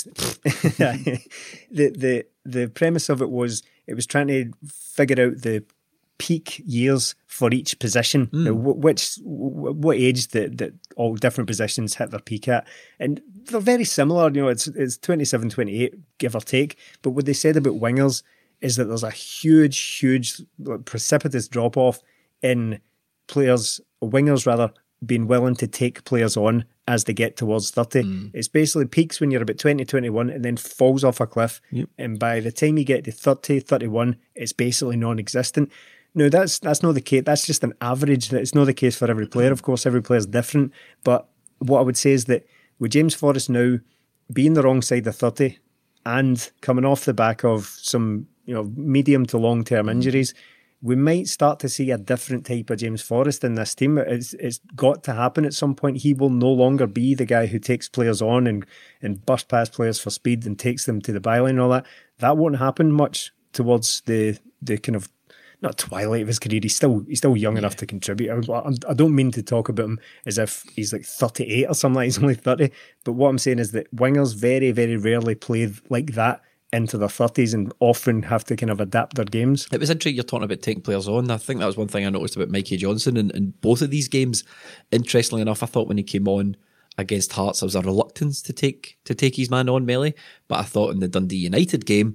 the the the premise of it was it was trying to figure out the peak years for each position, mm. now, which what age that that all different positions hit their peak at, and they're very similar. You know, it's it's twenty-seven, twenty-eight, give or take. But what they said about wingers is that there's a huge, huge, like, precipitous drop off in players, wingers rather, being willing to take players on as they get towards thirty. Mm. It's basically peaks when you're about twenty, twenty-one and then falls off a cliff. Yep. And by the time you get to thirty, thirty-one, it's basically non-existent. No, that's that's not the case. That's just an average. It's not the case for every player. Of course, every player is different. But what I would say is that with James Forrest now being the wrong side of thirty and coming off the back of some, you know, medium to long-term injuries, we might start to see a different type of James Forrest in this team. It's it's got to happen at some point. He will no longer be the guy who takes players on and, and bursts past players for speed and takes them to the byline and all that. That won't happen much towards the the kind of, not twilight of his career. He's still he's still young yeah. enough to contribute. I, I don't mean to talk about him as if he's like thirty-eight or something like he's only thirty. But what I'm saying is that wingers very, very rarely play like that into their thirties and often have to kind of adapt their games. It was interesting you're talking about taking players on. I think that was one thing I noticed about Mikey Johnson in, in both of these games. Interestingly enough, I thought when he came on against Hearts, there was a reluctance to take to take his man on, Melly. But I thought in the Dundee United game,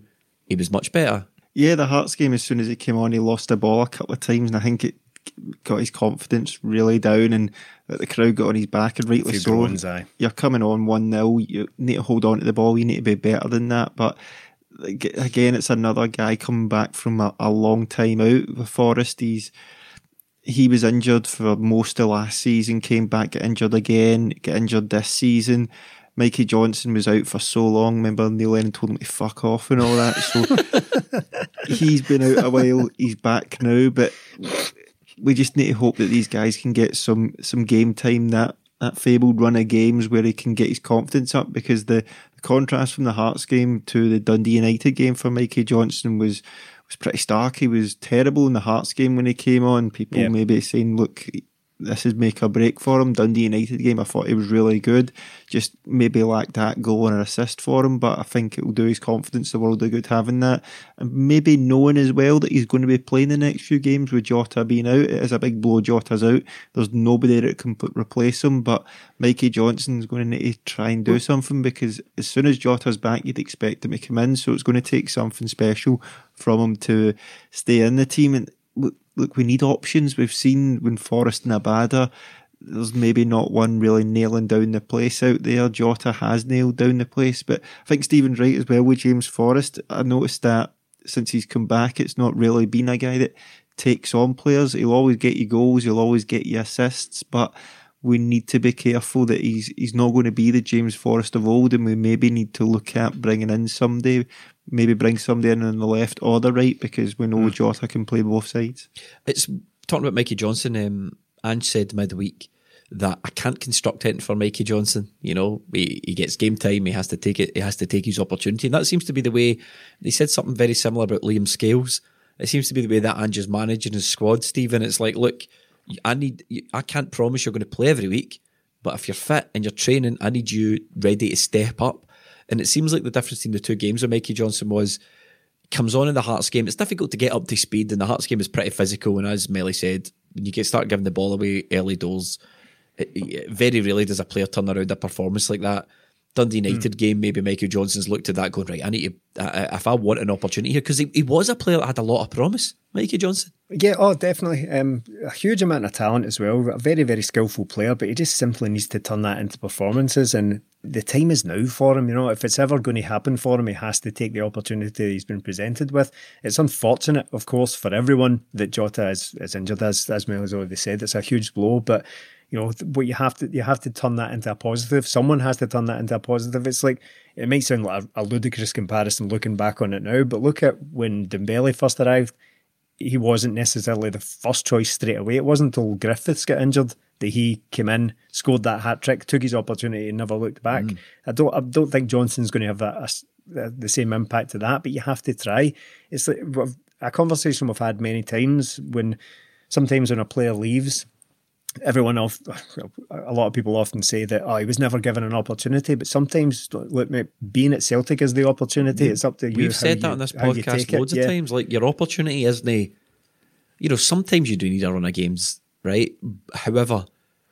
he was much better. Yeah, the Hearts game, as soon as he came on, he lost the ball a couple of times, and I think it got his confidence really down, and the crowd got on his back, and rightly so. Groans, aye. You're coming on one nil, you need to hold on to the ball, you need to be better than that. But again, it's another guy coming back from a, a long time out with Forest. He's He was injured for most of last season, came back, got injured again, got injured this season. Mikey Johnson was out for so long. Remember, Neil Lennon told him to fuck off and all that. So he's been out a while. He's back now, but we just need to hope that these guys can get some some game time, that that fabled run of games where he can get his confidence up, because the, the contrast from the Hearts game to the Dundee United game for Mikey Johnson was was pretty stark. He was terrible in the Hearts game when he came on. People yeah. maybe saying, look, this is make or break for him. Dundee United game, I thought he was really good. Just maybe lacked that goal and an assist for him, but I think it will do his confidence the world of good having that. And maybe knowing as well that he's going to be playing the next few games with Jota being out. It is a big blow. Jota's out. There's nobody that can put, replace him, but Mikey Johnson's going to need to try and do something, because as soon as Jota's back, you'd expect him to come in. So it's going to take something special from him to stay in the team. And look, Look, we need options. We've seen when Forest and Abada, there's maybe not one really nailing down the place out there. Jota has nailed down the place, but I think Stephen's right as well with James Forrest. I noticed that since he's come back, it's not really been a guy that takes on players. He'll always get you goals, he'll always get you assists, but we need to be careful that he's he's not going to be the James Forrest of old, and we maybe need to look at bringing in somebody, maybe bring somebody in on the left or the right, because we know mm. Jota can play both sides. It's talking about Mikey Johnson. Um, Ange said midweek that I can't construct anything for Mikey Johnson. You know, he, he gets game time, he has to take it, he has to take his opportunity, and that seems to be the way. He said something very similar about Liam Scales. It seems to be the way that Ange is managing his squad, Stephen. It's like, look, I need. I can't promise you're going to play every week, but if you're fit and you're training, I need you ready to step up. And it seems like the difference between the two games with Mikey Johnson was, comes on in the Hearts game, it's difficult to get up to speed, and the Hearts game is pretty physical. And as Melly said, when you get start giving the ball away early doors, it, it, very rarely does a player turn around a performance like that. Dundee United mm. game, maybe Michael Johnson's looked at that going, right, I need to, uh, if I want an opportunity here, because he, he was a player that had a lot of promise, Mikey Johnson. Yeah, oh, definitely. Um, a huge amount of talent as well. A very, very skillful player, but he just simply needs to turn that into performances, and the time is now for him. You know, if it's ever going to happen for him, he has to take the opportunity he's been presented with. It's unfortunate, of course, for everyone that Jota is, is injured, as, as Mel has already said. It's a huge blow, but you know, what you have to you have to turn that into a positive. Someone has to turn that into a positive. It's like, it might sound like a, a ludicrous comparison looking back on it now, but look at when Dembele first arrived. He wasn't necessarily the first choice straight away. It wasn't until Griffiths got injured that he came in, scored that hat trick, took his opportunity, and never looked back. Mm. I don't I don't think Johnson's going to have that a, the same impact to that, but you have to try. It's like a conversation we've had many times, when sometimes when a player leaves, everyone else, a lot of people often say that, oh, he was never given an opportunity, but sometimes, look, mate, being at Celtic is the opportunity. It's up to you. We've said that you, on this podcast loads it. of yeah. times. Like, your opportunity isn't, you know, sometimes you do need a run of games, right? However,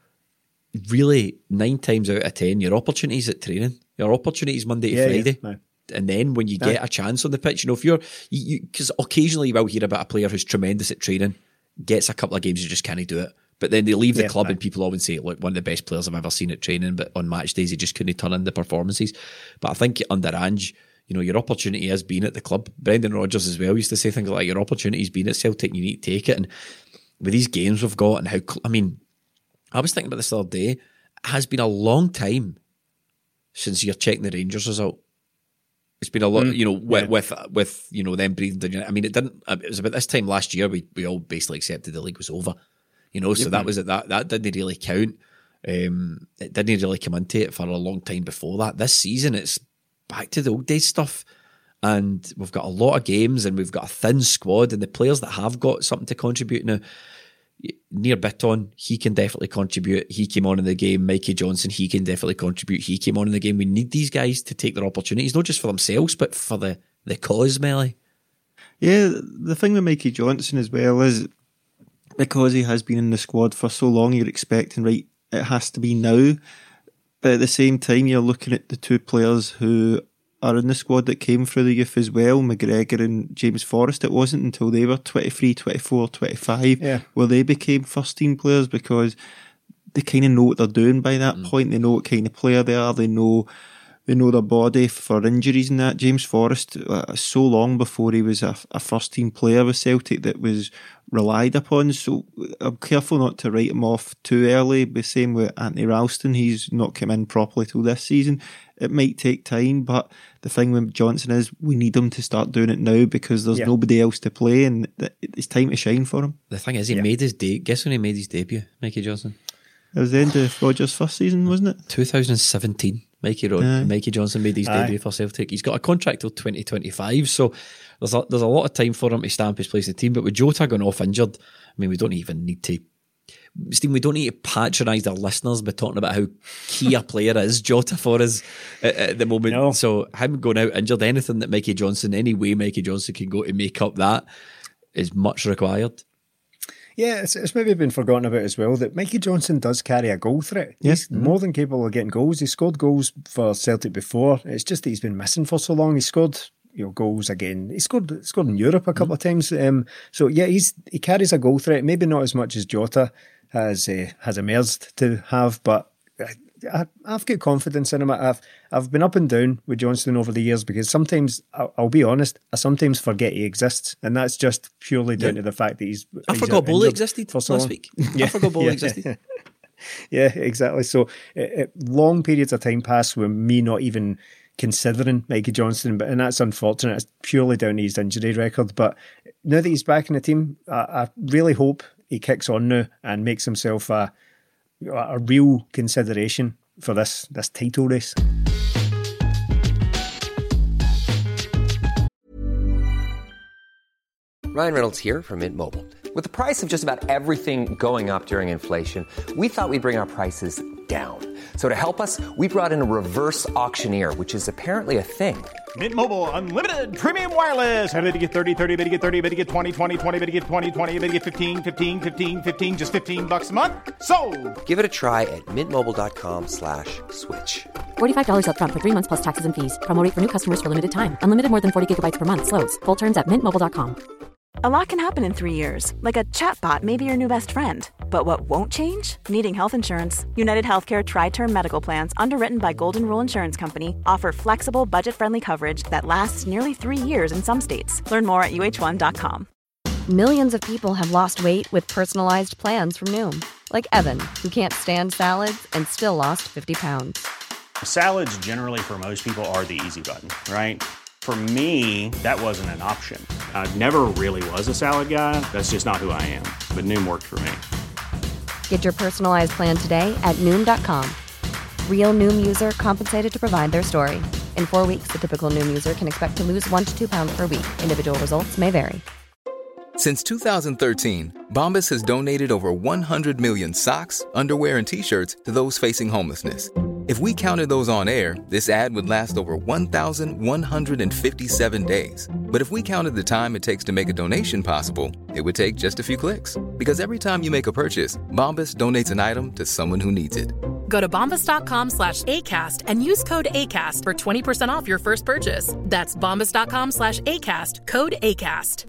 really, nine times out of ten, your opportunity is at training. Your opportunity is Monday to yeah, Friday. Yeah, no. And then when you no. get a chance on the pitch, you know, if you're, because you, you, occasionally you will hear about a player who's tremendous at training, gets a couple of games, you just can't do it. But then they leave the yeah, club right. and people always say, look, one of the best players I've ever seen at training, but on match days he just couldn't turn in the performances. But I think under Ange, you know, your opportunity has been at the club. Brendan Rodgers as well used to say things like, your opportunity's been at Celtic and you need to take it. And with these games we've got and how, I mean, I was thinking about this the other day, it has been a long time since you're checking the Rangers result. It's been a lot, mm, you know, with, yeah. with, with, you know, them breathing down. I mean, it didn't, it was about this time last year, we, we all basically accepted the league was over. You know, so yep. that was it. That that didn't really count. Um, it didn't really come into it for a long time before that. This season, it's back to the old days stuff, and we've got a lot of games, and we've got a thin squad, and the players that have got something to contribute now. Near Bitton, he can definitely contribute. He came on in the game. Mikey Johnson, he can definitely contribute. He came on in the game. We need these guys to take their opportunities, not just for themselves, but for the the cause, Melly. Yeah, the thing with Mikey Johnson as well is, because he has been in the squad for so long, you're expecting, right, it has to be now. But at the same time, you're looking at the two players who are in the squad that came through the youth as well, McGregor and James Forrest. It wasn't until they were twenty-three, twenty-four, twenty-five yeah. where they became first team players, because they kind of know what they're doing by that mm. point. They know what kind of player they are. They know they know their body for injuries and that. James Forrest, uh, so long before he was a, a first team player with Celtic that was relied upon. So I'm careful not to write him off too early. The same with Anthony Ralston. He's not come in properly till this season. It might take time, but the thing with Johnson is we need him to start doing it now, because there's yeah. nobody else to play, and it's time to shine for him. The thing is, he yeah. made his day. Guess when he made his debut, Mikey Johnson? It was the end of Rodgers' first season, wasn't it? twenty seventeen. Mikey Rod- Aye. Mikey Johnson made his Aye. debut for Celtic. He's got a contract till twenty twenty-five, so there's a, there's a lot of time for him to stamp his place in the team. But with Jota going off injured, I mean, we don't even need to, Steve, we don't need to patronise our listeners by talking about how key a player is Jota for us at, at the moment. No. So him going out injured, anything that Mikey Johnson, any way Mikey Johnson can go to make up that is much required. Yeah, it's, it's maybe been forgotten about as well that Mikey Johnson does carry a goal threat. Yes. He's more than capable of getting goals. He scored goals for Celtic before. It's just that he's been missing for so long. He scored, you know, goals again. He scored scored in Europe a couple of times. Um, so yeah, he's he carries a goal threat. Maybe not as much as Jota has uh, has emerged to have, but I, I've got confidence in him. I've I've been up and down with Johnston over the years, because sometimes, I'll, I'll be honest, I sometimes forget he exists, and that's just purely down yeah. to the fact that he's. I he's forgot Bowley injured existed for so last long. week. Yeah. I forgot Bowley yeah. existed. Yeah, exactly. So it, it, long periods of time pass with me not even considering Mikey Johnston, but and that's unfortunate. It's purely down to his injury record. But now that he's back in the team, I, I really hope he kicks on now and makes himself a a real consideration for this this title race. Ryan Reynolds here from Mint Mobile. With the price of just about everything going up during inflation, we thought we'd bring our prices down. So to help us, we brought in a reverse auctioneer, which is apparently a thing. Mint Mobile Unlimited Premium Wireless. How to get thirty, thirty, how to get thirty, how to get twenty, twenty, twenty, how to get twenty, twenty, how to get fifteen, fifteen, fifteen, fifteen, just fifteen bucks a month? Sold! Give it a try at mintmobile.com slash switch. forty-five dollars up front for three months plus taxes and fees. Promo rate for new customers for limited time. Unlimited more than forty gigabytes per month. Slows full terms at mint mobile dot com. A lot can happen in three years, like a chatbot may be your new best friend. But what won't change? Needing health insurance. United Healthcare Tri-Term Medical Plans, underwritten by Golden Rule Insurance Company, offer flexible, budget-friendly coverage that lasts nearly three years in some states. Learn more at U H one dot com. Millions of people have lost weight with personalized plans from Noom. Like Evan, who can't stand salads and still lost fifty pounds. Salads generally for most people are the easy button, right? For me, that wasn't an option. I never really was a salad guy. That's just not who I am. But Noom worked for me. Get your personalized plan today at Noom dot com. Real Noom user compensated to provide their story. In four weeks, the typical Noom user can expect to lose one to two pounds per week. Individual results may vary. Since two thousand thirteen, Bombas has donated over one hundred million socks, underwear, and T-shirts to those facing homelessness. If we counted those on air, this ad would last over one thousand one hundred fifty-seven days. But if we counted the time it takes to make a donation possible, it would take just a few clicks. Because every time you make a purchase, Bombas donates an item to someone who needs it. Go to bombas.com slash ACAST and use code ACAST for twenty percent off your first purchase. That's bombas.com slash ACAST, code ACAST.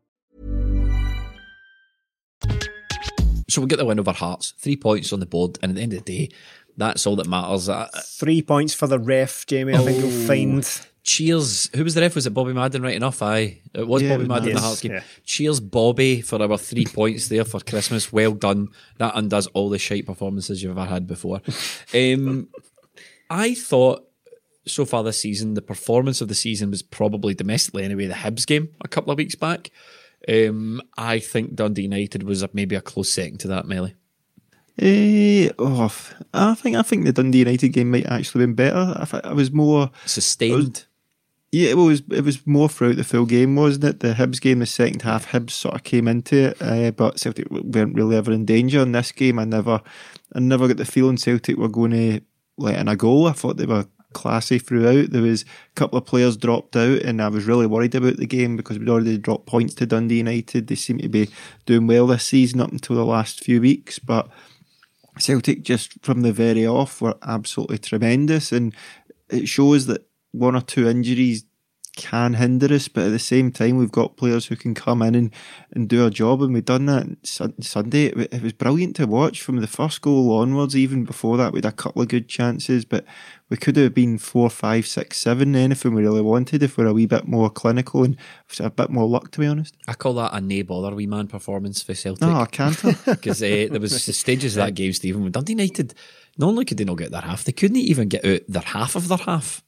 So we get the win over Hearts, three points on the board, and at the end of the day, that's all that matters. Uh, Three points for the ref, Jamie. I think Oh. you'll find. Cheers. Who was the ref? Was it Bobby Madden? Right enough, aye. It was Yeah, Bobby Madden in the yes, Hearts game. yeah. Cheers, Bobby, for our three points there for Christmas. Well done. That undoes all the shite performances you've ever had before. Um, I thought so far this season, the performance of the season was probably domestically anyway, the Hibs game a couple of weeks back. Um, I think Dundee United was a, maybe a close second to that, Melly. Eh, oh, I think I think the Dundee United game might actually been better. I, th- I was more Sustained. Yeah, it was it was more throughout the full game, wasn't it? The Hibs game, the second half, Hibs sort of came into it, uh, but Celtic weren't really ever in danger in this game. I never, I never got the feeling Celtic were going to let in a goal. I thought they were classy throughout. There was a couple of players dropped out, and I was really worried about the game because we'd already dropped points to Dundee United. They seem to be doing well this season up until the last few weeks, but Celtic just from the very off were absolutely tremendous, and it shows that one or two injuries can hinder us, but at the same time we've got players who can come in and, and do a job, and we've done that sun- Sunday. It, it was brilliant to watch from the first goal onwards. Even before that we had a couple of good chances, but we could have been four, five, six, seven, anything we really wanted if we're a wee bit more clinical and a bit more luck, to be honest. I call that a nae bother wee man performance for Celtic. No, I can't. Because uh, there was the stages of that game, Stephen, when Dundee United, not only could they not get their half, they couldn't even get out their half of their half.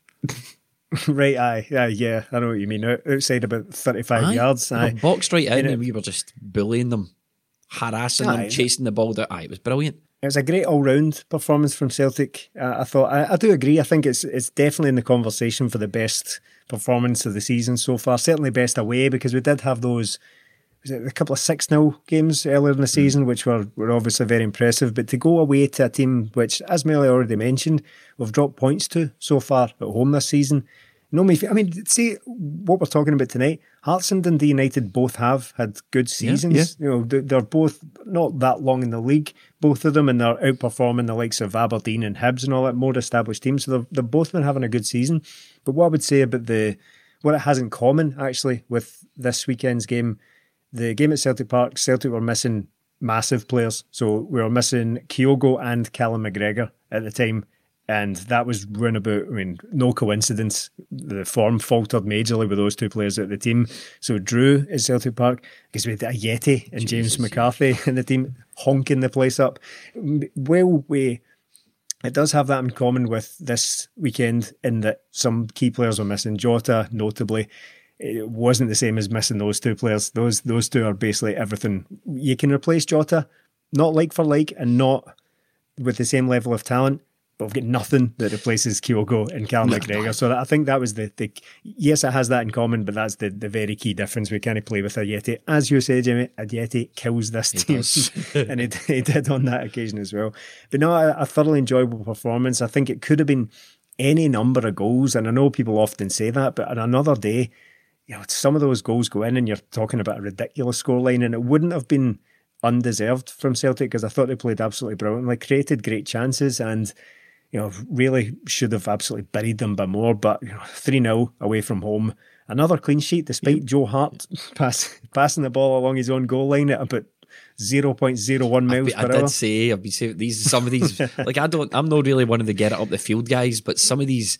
Right, aye, yeah, yeah, I know what you mean. Outside about thirty-five aye. yards, aye. Boxed right in, and, and we were just bullying them, harassing aye. them, chasing the ball down. Aye, it was brilliant. It was a great all-round performance from Celtic. Uh, I thought, I, I do agree. I think it's it's definitely in the conversation for the best performance of the season so far. Certainly best away, because we did have those. Was it a couple of six nil games earlier in the season, which were, were obviously very impressive. But to go away to a team which, as Melly already mentioned, we've dropped points to so far at home this season. No, me. I mean, see what we're talking about tonight. Hearts and Dundee United both have had good seasons. Yeah, yeah. You know, they're both not that long in the league, both of them, and they're outperforming the likes of Aberdeen and Hibs and all that more established teams. So they've, they've both been having a good season. But what I would say about the what it has in common actually with this weekend's game. The game at Celtic Park, Celtic were missing massive players. So we were missing Kyogo and Callum McGregor at the time. And that was round about, I mean, no coincidence. The form faltered majorly with those two players at the team. So Drew at Celtic Park, because we had Ajeti and Jesus. James McCarthy in the team, honking the place up. Well, we... It does have that in common with this weekend in that some key players were missing. Jota, notably. It wasn't the same as missing those two players. Those those two are basically everything. You can replace Jota, not like for like, and not with the same level of talent, but we've got nothing that replaces Kyogo and Callum McGregor. So I think that was the, the... Yes, it has that in common, but that's the, the very key difference. We can't play with Ajeti. As you say, Jimmy, Ajeti kills this team. And he, he did on that occasion as well. But no, a, a thoroughly enjoyable performance. I think it could have been any number of goals, and I know people often say that, but on another day... You know, some of those goals go in and you're talking about a ridiculous scoreline, and it wouldn't have been undeserved from Celtic because I thought they played absolutely brilliantly, created great chances, and you know, really should have absolutely buried them by more. But you know, three nil away from home, another clean sheet despite yep. Joe Hart pass, passing the ball along his own goal line at about zero point zero one miles be, per I hour. did say, I've been saying these, some of these, like I don't, I'm not really one of the get it up the field guys, but some of these.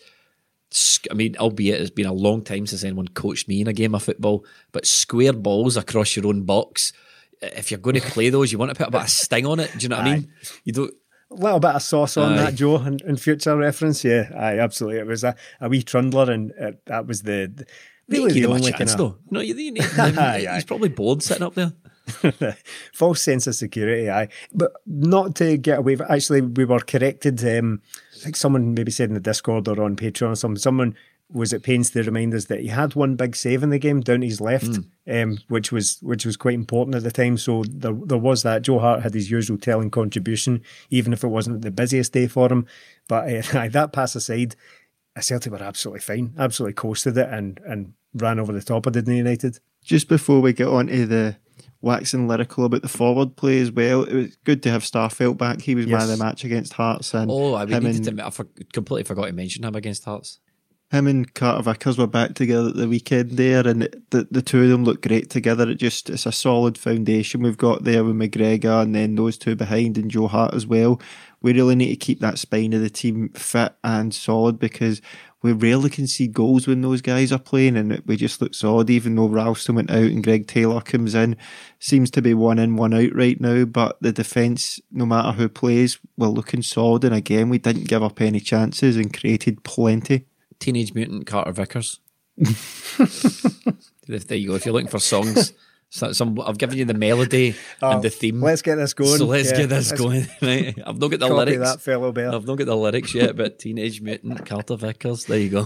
I mean, albeit it's been a long time since anyone coached me in a game of football, but square balls across your own box, if you're going to play those, you want to put a bit of sting on it. Do you know what I mean? You don't. A little bit of sauce on Aye. that, Joe, in, in future reference. Yeah, aye, absolutely. It was a, a wee trundler, and uh, that was the, the really give the him a only chance, kind of... though. No, you, you need, aye, aye. He's probably bored sitting up there. False sense of security, aye. But not to get away from, actually, we were corrected. Um, I think someone maybe said in the Discord or on Patreon or something, someone was at pains to remind us that he had one big save in the game down to his left, mm. um, which was which was quite important at the time. So there there was that. Joe Hart had his usual telling contribution, even if it wasn't the busiest day for him. But uh, that pass aside, Celtic were absolutely fine, absolutely coasted it and, and ran over the top of Dundee United. Just before we get on to the waxing lyrical about the forward play as well, it was good to have Starfelt back. He was yes. man of the match against Hearts. And oh, I him needed and, to. I for, completely forgot to mention him against Hearts. Him and Carter Vickers were back together at the weekend there, and the the two of them look great together. It just it's a solid foundation we've got there with McGregor, and then those two behind, and Joe Hart as well. We really need to keep that spine of the team fit and solid because we rarely concede goals when those guys are playing, and we just look solid. Even though Ralston went out and Greg Taylor comes in, seems to be one in, one out right now. But the defence, no matter who plays, we're looking solid. And again, we didn't give up any chances and created plenty. Teenage Mutant Carter Vickers. There you go. If you're looking for songs, so, some I've given you the melody oh, and the theme. Let's get this going. So let's yeah, get this going. Right? I've not got the Copy lyrics. That fellow bear. I've not got the lyrics yet, but Teenage Mutant Carter Vickers. There you go.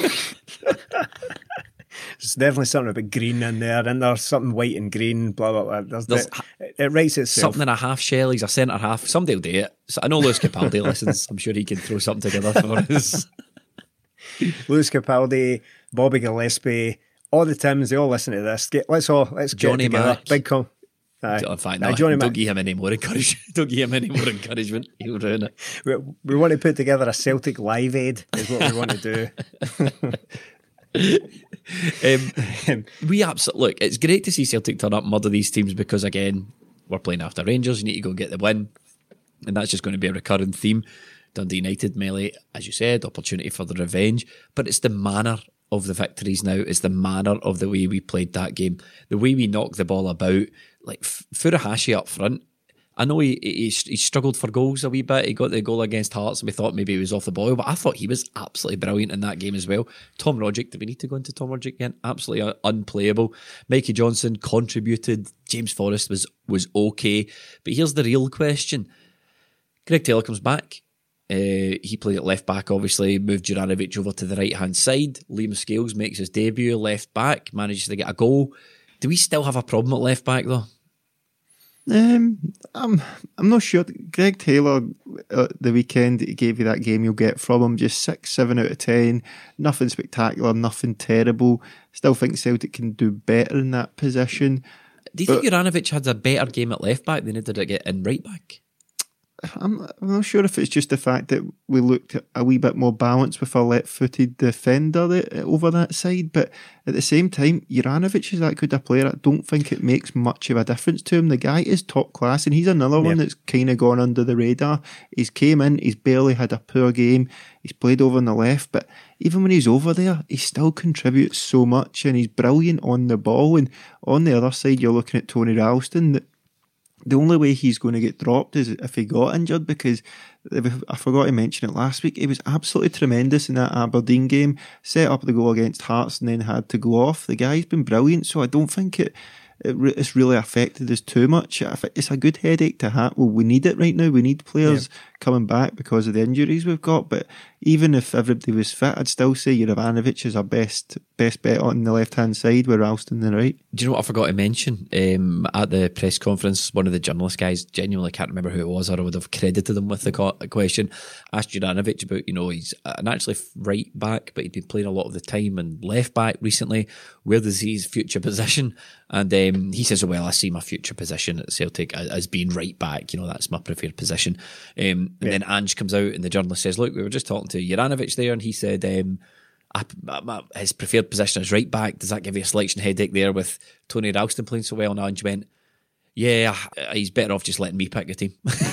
There's definitely something about green in there, and there's something white and green. Blah blah blah. There's there's, it, it writes itself. Something in a half shell. He's a centre half. Somebody will do it. So I know Lewis Capaldi listens. I'm sure he can throw something together for us. Lewis Capaldi, Bobby Gillespie, all the Tims, they all listen to this. Get, let's all let's get Johnny together. Mac. Big com. Aye. In fact, Aye, no, Johnny don't Mac- give him any more encouragement. Don't give him any more encouragement. He'll ruin it. We, we want to put together a Celtic Live Aid, is what we want to do. um, we absolutely look. It's great to see Celtic turn up, murder these teams because again, we're playing after Rangers. You need to go get the win, and that's just going to be a recurring theme. Dundee United melee, as you said, opportunity for the revenge, but it's the manner of the victories now. It's the manner of the way we played that game, the way we knocked the ball about. Like Furuhashi up front, I know he, he he struggled for goals a wee bit. He got the goal against Hearts and we thought maybe he was off the boil, but I thought he was absolutely brilliant in that game as well. Tom Roderick, do we need to go into Tom Roderick again? Absolutely unplayable. Mikey Johnson contributed. James Forrest was was okay. But here's the real question. Greg Taylor comes back. Uh, he played at left back, obviously, moved Juranovic over to the right hand side. Liam Scales makes his debut left back, manages to get a goal. Do we still have a problem at left back though? Um, I'm I'm not sure. Greg Taylor, uh, the weekend he gave you that game, you'll get from him just six, seven out of ten. Nothing spectacular, nothing terrible. Still think Celtic can do better in that position. Do you but, think Juranovic had a better game at left back than he did at in right back? I'm, I'm not sure if it's just the fact that we looked a wee bit more balanced with a left-footed defender that, over that side, but at the same time, Juranovic is that good a player. I don't think it makes much of a difference to him. The guy is top class, and he's another yeah. one that's kind of gone under the radar. He's came in, he's barely had a poor game, he's played over on the left, but even when he's over there, he still contributes so much, and he's brilliant on the ball. And on the other side, you're looking at Tony Ralston, that the only way he's going to get dropped is if he got injured, because I forgot to mention it last week, he was absolutely tremendous in that Aberdeen game, set up the goal against Hearts and then had to go off. The guy's been brilliant, so I don't think it, it it's really affected us too much. It's a good headache to have. Well, we need it right now. We need players yeah. coming back because of the injuries we've got, but even if everybody was fit, I'd still say Juranovic is our best best bet on the left-hand side with Ralston on the right. Do you know what I forgot to mention? Um, at the press conference, one of the journalist guys, genuinely can't remember who it was, or I would have credited them with the question, asked Juranovic about, you know, he's an actually right back, but he'd been playing a lot of the time and left back recently. Where does he see his future position? And um, he says, well, I see my future position at Celtic as, as being right back. You know, that's my preferred position. Um, and yeah. then Ange comes out and the journalist says, look, we were just talking to Juranovic there, and he said um, I, I, his preferred position is right back. Does that give you a selection headache there with Tony Ralston playing so well? And Ange went, yeah, he's better off just letting me pick the team.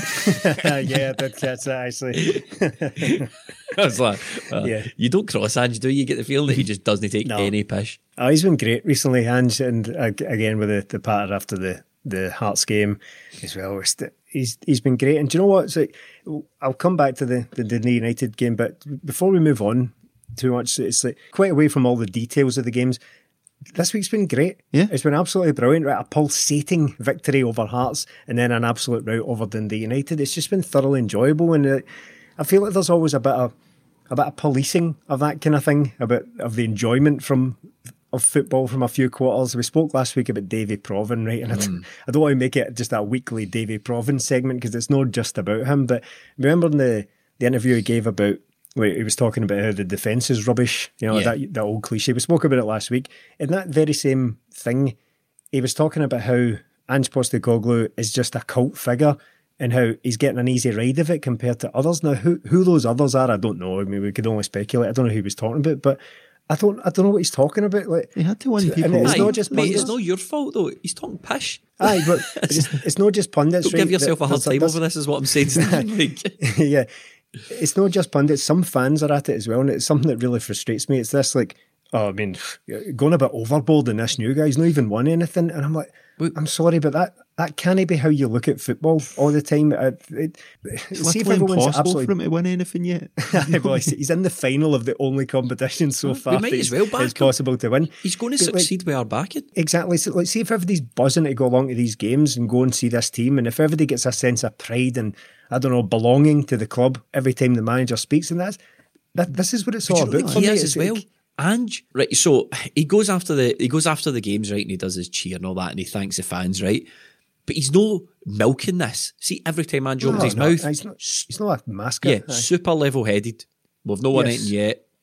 yeah, I did catch that actually. I was like, well, yeah. you don't cross Ange, do you? You get the feeling that he just doesn't take no. any pish. Oh, he's been great recently, Ange, and uh, again with the, the patter after the, the Hearts game as well. He's he's been great, and do you know what? It's like, I'll come back to the the Dundee United game, but before we move on too much, it's like quite away from all the details of the games. This week's been great. Yeah, it's been absolutely brilliant. Right, a pulsating victory over Hearts, and then an absolute rout over Dundee United. It's just been thoroughly enjoyable, and uh, I feel like there's always a bit of a bit of policing of that kind of thing, a bit of the enjoyment from of football from a few quarters. We spoke last week about Davy Provan, right? And mm. I, I don't want to make it just a weekly Davy Provan segment because it's not just about him. But remember in the the interview he gave about, where he was talking about how the defence is rubbish, you know, yeah. that that old cliche. We spoke about it last week. In that very same thing, he was talking about how Ange Postecoglou is just a cult figure and how he's getting an easy ride of it compared to others. Now, who who those others are, I don't know. I mean, we could only speculate. I don't know who he was talking about, but I don't I don't know what he's talking about. Like, he had to win people. And it's Aye, not just mate, it's not your fault though. He's talking pish. Aye, but it's, it's not just pundits. Don't right? give yourself a hard there's, time there's, over this is what I'm saying. like. yeah. It's not just pundits, some fans are at it as well, and it's something that really frustrates me. It's this like, oh, I mean, going a bit overboard in this new guy, he's not even won anything, and I'm like, I'm sorry, but that that can't be how you look at football all the time. It, it, it's see if everyone's absolutely for him to win anything yet. Well, he's in the final of the only competition so well, far. We might as well back it's possible to win. He's going to but succeed like, with our backing. Exactly. So, like, see if everybody's buzzing to go along to these games and go and see this team, and if everybody gets a sense of pride and, I don't know, belonging to the club every time the manager speaks, and that's that. This is what it's but all you know about. He is as well. Like, Ange, right? So he goes after the he goes after the games, right? And he does his cheer and all that, and he thanks the fans, right? But he's no milking this. See, every time Ange opens no, his no, mouth, he's not, he's not a mascot. Yeah, aye. super level headed. We've no won Yes. anything yet.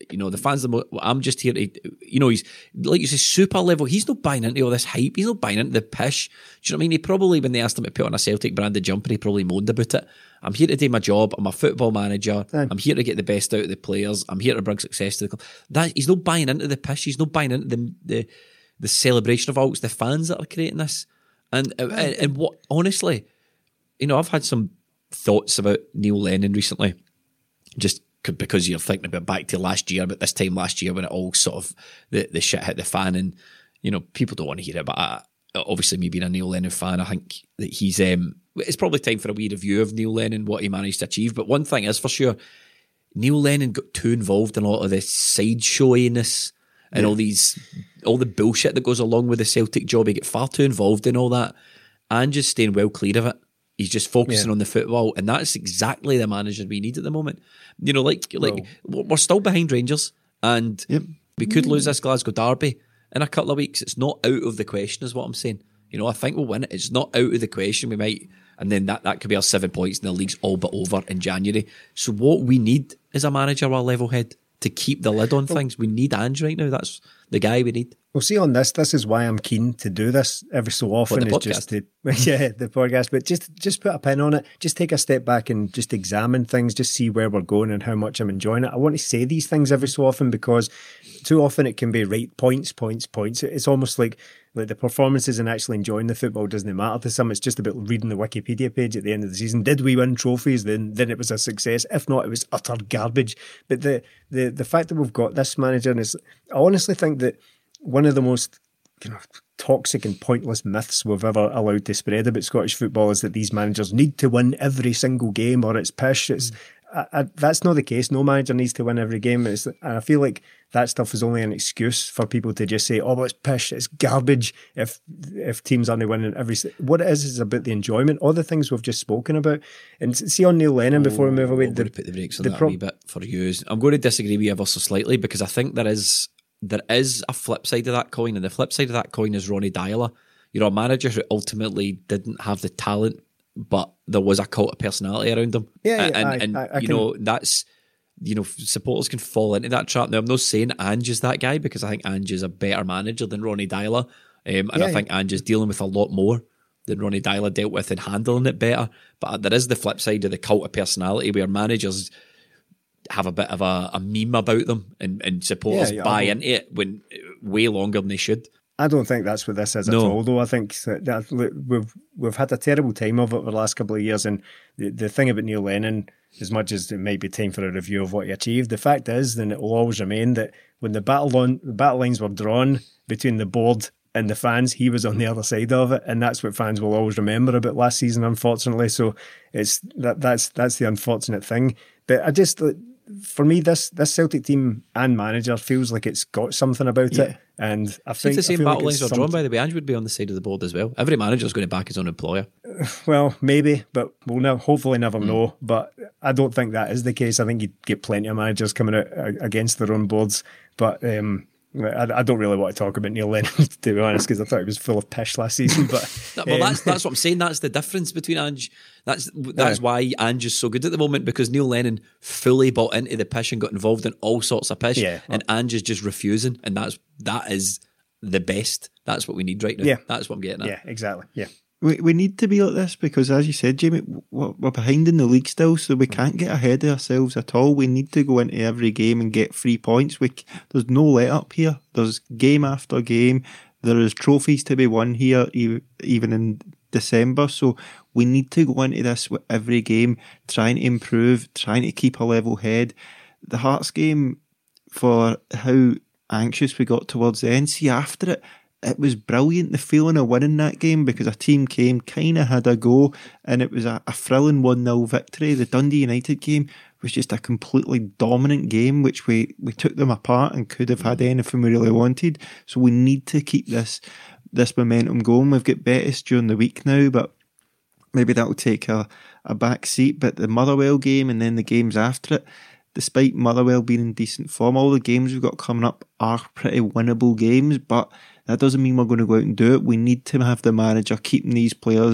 You know, the fans, the mo- I'm just here to, you know, he's, like you say, super level. He's not buying into all this hype. He's not buying into the pish. Do you know what I mean? He probably, when they asked him to put on a Celtic branded jumper, he probably moaned about it. I'm here to do my job. I'm a football manager. Aye. I'm here to get the best out of the players. I'm here to bring success to the club. That, he's not buying into the pish. He's not buying into the the, the celebration of all. It's the fans that are creating this. And, and, and what, honestly, you know, I've had some thoughts about Neil Lennon recently, just because you're thinking about back to last year, about this time last year when it all sort of, the, the shit hit the fan, and, you know, people don't want to hear it, but I, obviously me being a Neil Lennon fan, I think that he's, um, it's probably time for a wee review of Neil Lennon, what he managed to achieve. But one thing is for sure, Neil Lennon got too involved in a lot of this sideshowiness and yeah. all these, all the bullshit that goes along with the Celtic job. He got far too involved in all that, and just staying well clear of it. He's just focusing yeah. on the football, and that's exactly the manager we need at the moment. You know, like like well, we're still behind Rangers, and yep. we could lose this Glasgow derby in a couple of weeks. It's not out of the question, is what I'm saying. You know, I think we'll win it. It's not out of the question. We might, and then that, that could be our seven points, and the league's all but over in January. So what we need is a manager or a level head to keep the lid on things. We need Ange right now. That's the guy we need. Well, see, on this, this is why I'm keen to do this every so often. What, the is just to, yeah, the podcast. But just, just put a pin on it. Just take a step back and just examine things. Just see where we're going and how much I'm enjoying it. I want to say these things every so often because too often it can be right points, points, points. It's almost like like the performances and actually enjoying the football doesn't matter to some. It's just about reading the Wikipedia page at the end of the season. Did we win trophies? Then, then it was a success. If not, it was utter garbage. But the the the fact that we've got this manager, and is, I honestly think that one of the most you know, toxic and pointless myths we've ever allowed to spread about Scottish football is that these managers need to win every single game or it's pish. It's, I, I, that's not the case. No manager needs to win every game. It's, and I feel like that stuff is only an excuse for people to just say, oh, well, it's pish, it's garbage if if teams aren't winning every... What it is is about the enjoyment, all the things we've just spoken about. And see on Neil Lennon, before we move away... I'm going to put the brakes on the that pro- a wee bit for you. I'm going to disagree with you ever so slightly because I think there is... There is a flip side of that coin, and the flip side of that coin is Ronny Deila. You know, a manager who ultimately didn't have the talent, but there was a cult of personality around him. Yeah, and, yeah, and, I, I, I you can... know, that's, you know, supporters can fall into that trap. Now, I'm not saying Ange is that guy because I think Ange is a better manager than Ronny Deila, um, and yeah, I think yeah. Ange is dealing with a lot more than Ronny Deila dealt with and handling it better. But there is the flip side of the cult of personality where managers have a bit of a, a meme about them and, and supporters yeah, yeah, buy into it when way longer than they should. I don't think that's what this is no. at all, though. I think that, that look, we've we've had a terrible time of it over the last couple of years, and the, the thing about Neil Lennon, as much as it might be time for a review of what he achieved, the fact is, and it will always remain, that when the battle on the battle lines were drawn between the board and the fans, he was on the other side of it, and that's what fans will always remember about last season, unfortunately. So it's that that's that's the unfortunate thing. But I just... For me, this this Celtic team and manager feels like it's got something about yeah. it, and I think if the same battle like lines are drawn. By the way, Ange would be on the side of the board as well. Every manager's going to back his own employer. Well, maybe, but we'll never, hopefully never mm. know. But I don't think that is the case. I think you'd get plenty of managers coming out against their own boards. But um, I, I don't really want to talk about Neil Lennon, to be honest, because I thought he was full of pish last season. But well, um, that's that's what I'm saying. That's the difference between Ange. That's that's yeah. why Ange is so good at the moment, because Neil Lennon fully bought into the pish and got involved in all sorts of pish, yeah. and Ange is just refusing, and that's that is the best. That's what we need right now. Yeah. That's what I'm getting at. Yeah, exactly. Yeah. We we need to be like this because, as you said, Jamie, we're, we're behind in the league still, so we can't get ahead of ourselves at all. We need to go into every game and get three points. We there's no let up here. There's game after game. There is trophies to be won here, even in December. So we need to go into this with every game, trying to improve, trying to keep a level head. The Hearts game, for how anxious we got towards the end, see after it, it was brilliant, the feeling of winning that game, because a team came, kind of had a go, and it was a, a thrilling one nil victory. The Dundee United game was just a completely dominant game, which we, we took them apart and could have had anything we really wanted. So we need to keep this this momentum going. We've got Betis during the week now, but maybe that'll take a, a back seat. But the Motherwell game and then the games after it, despite Motherwell being in decent form, all the games we've got coming up are pretty winnable games, but that doesn't mean we're going to go out and do it. We need to have the manager keeping these players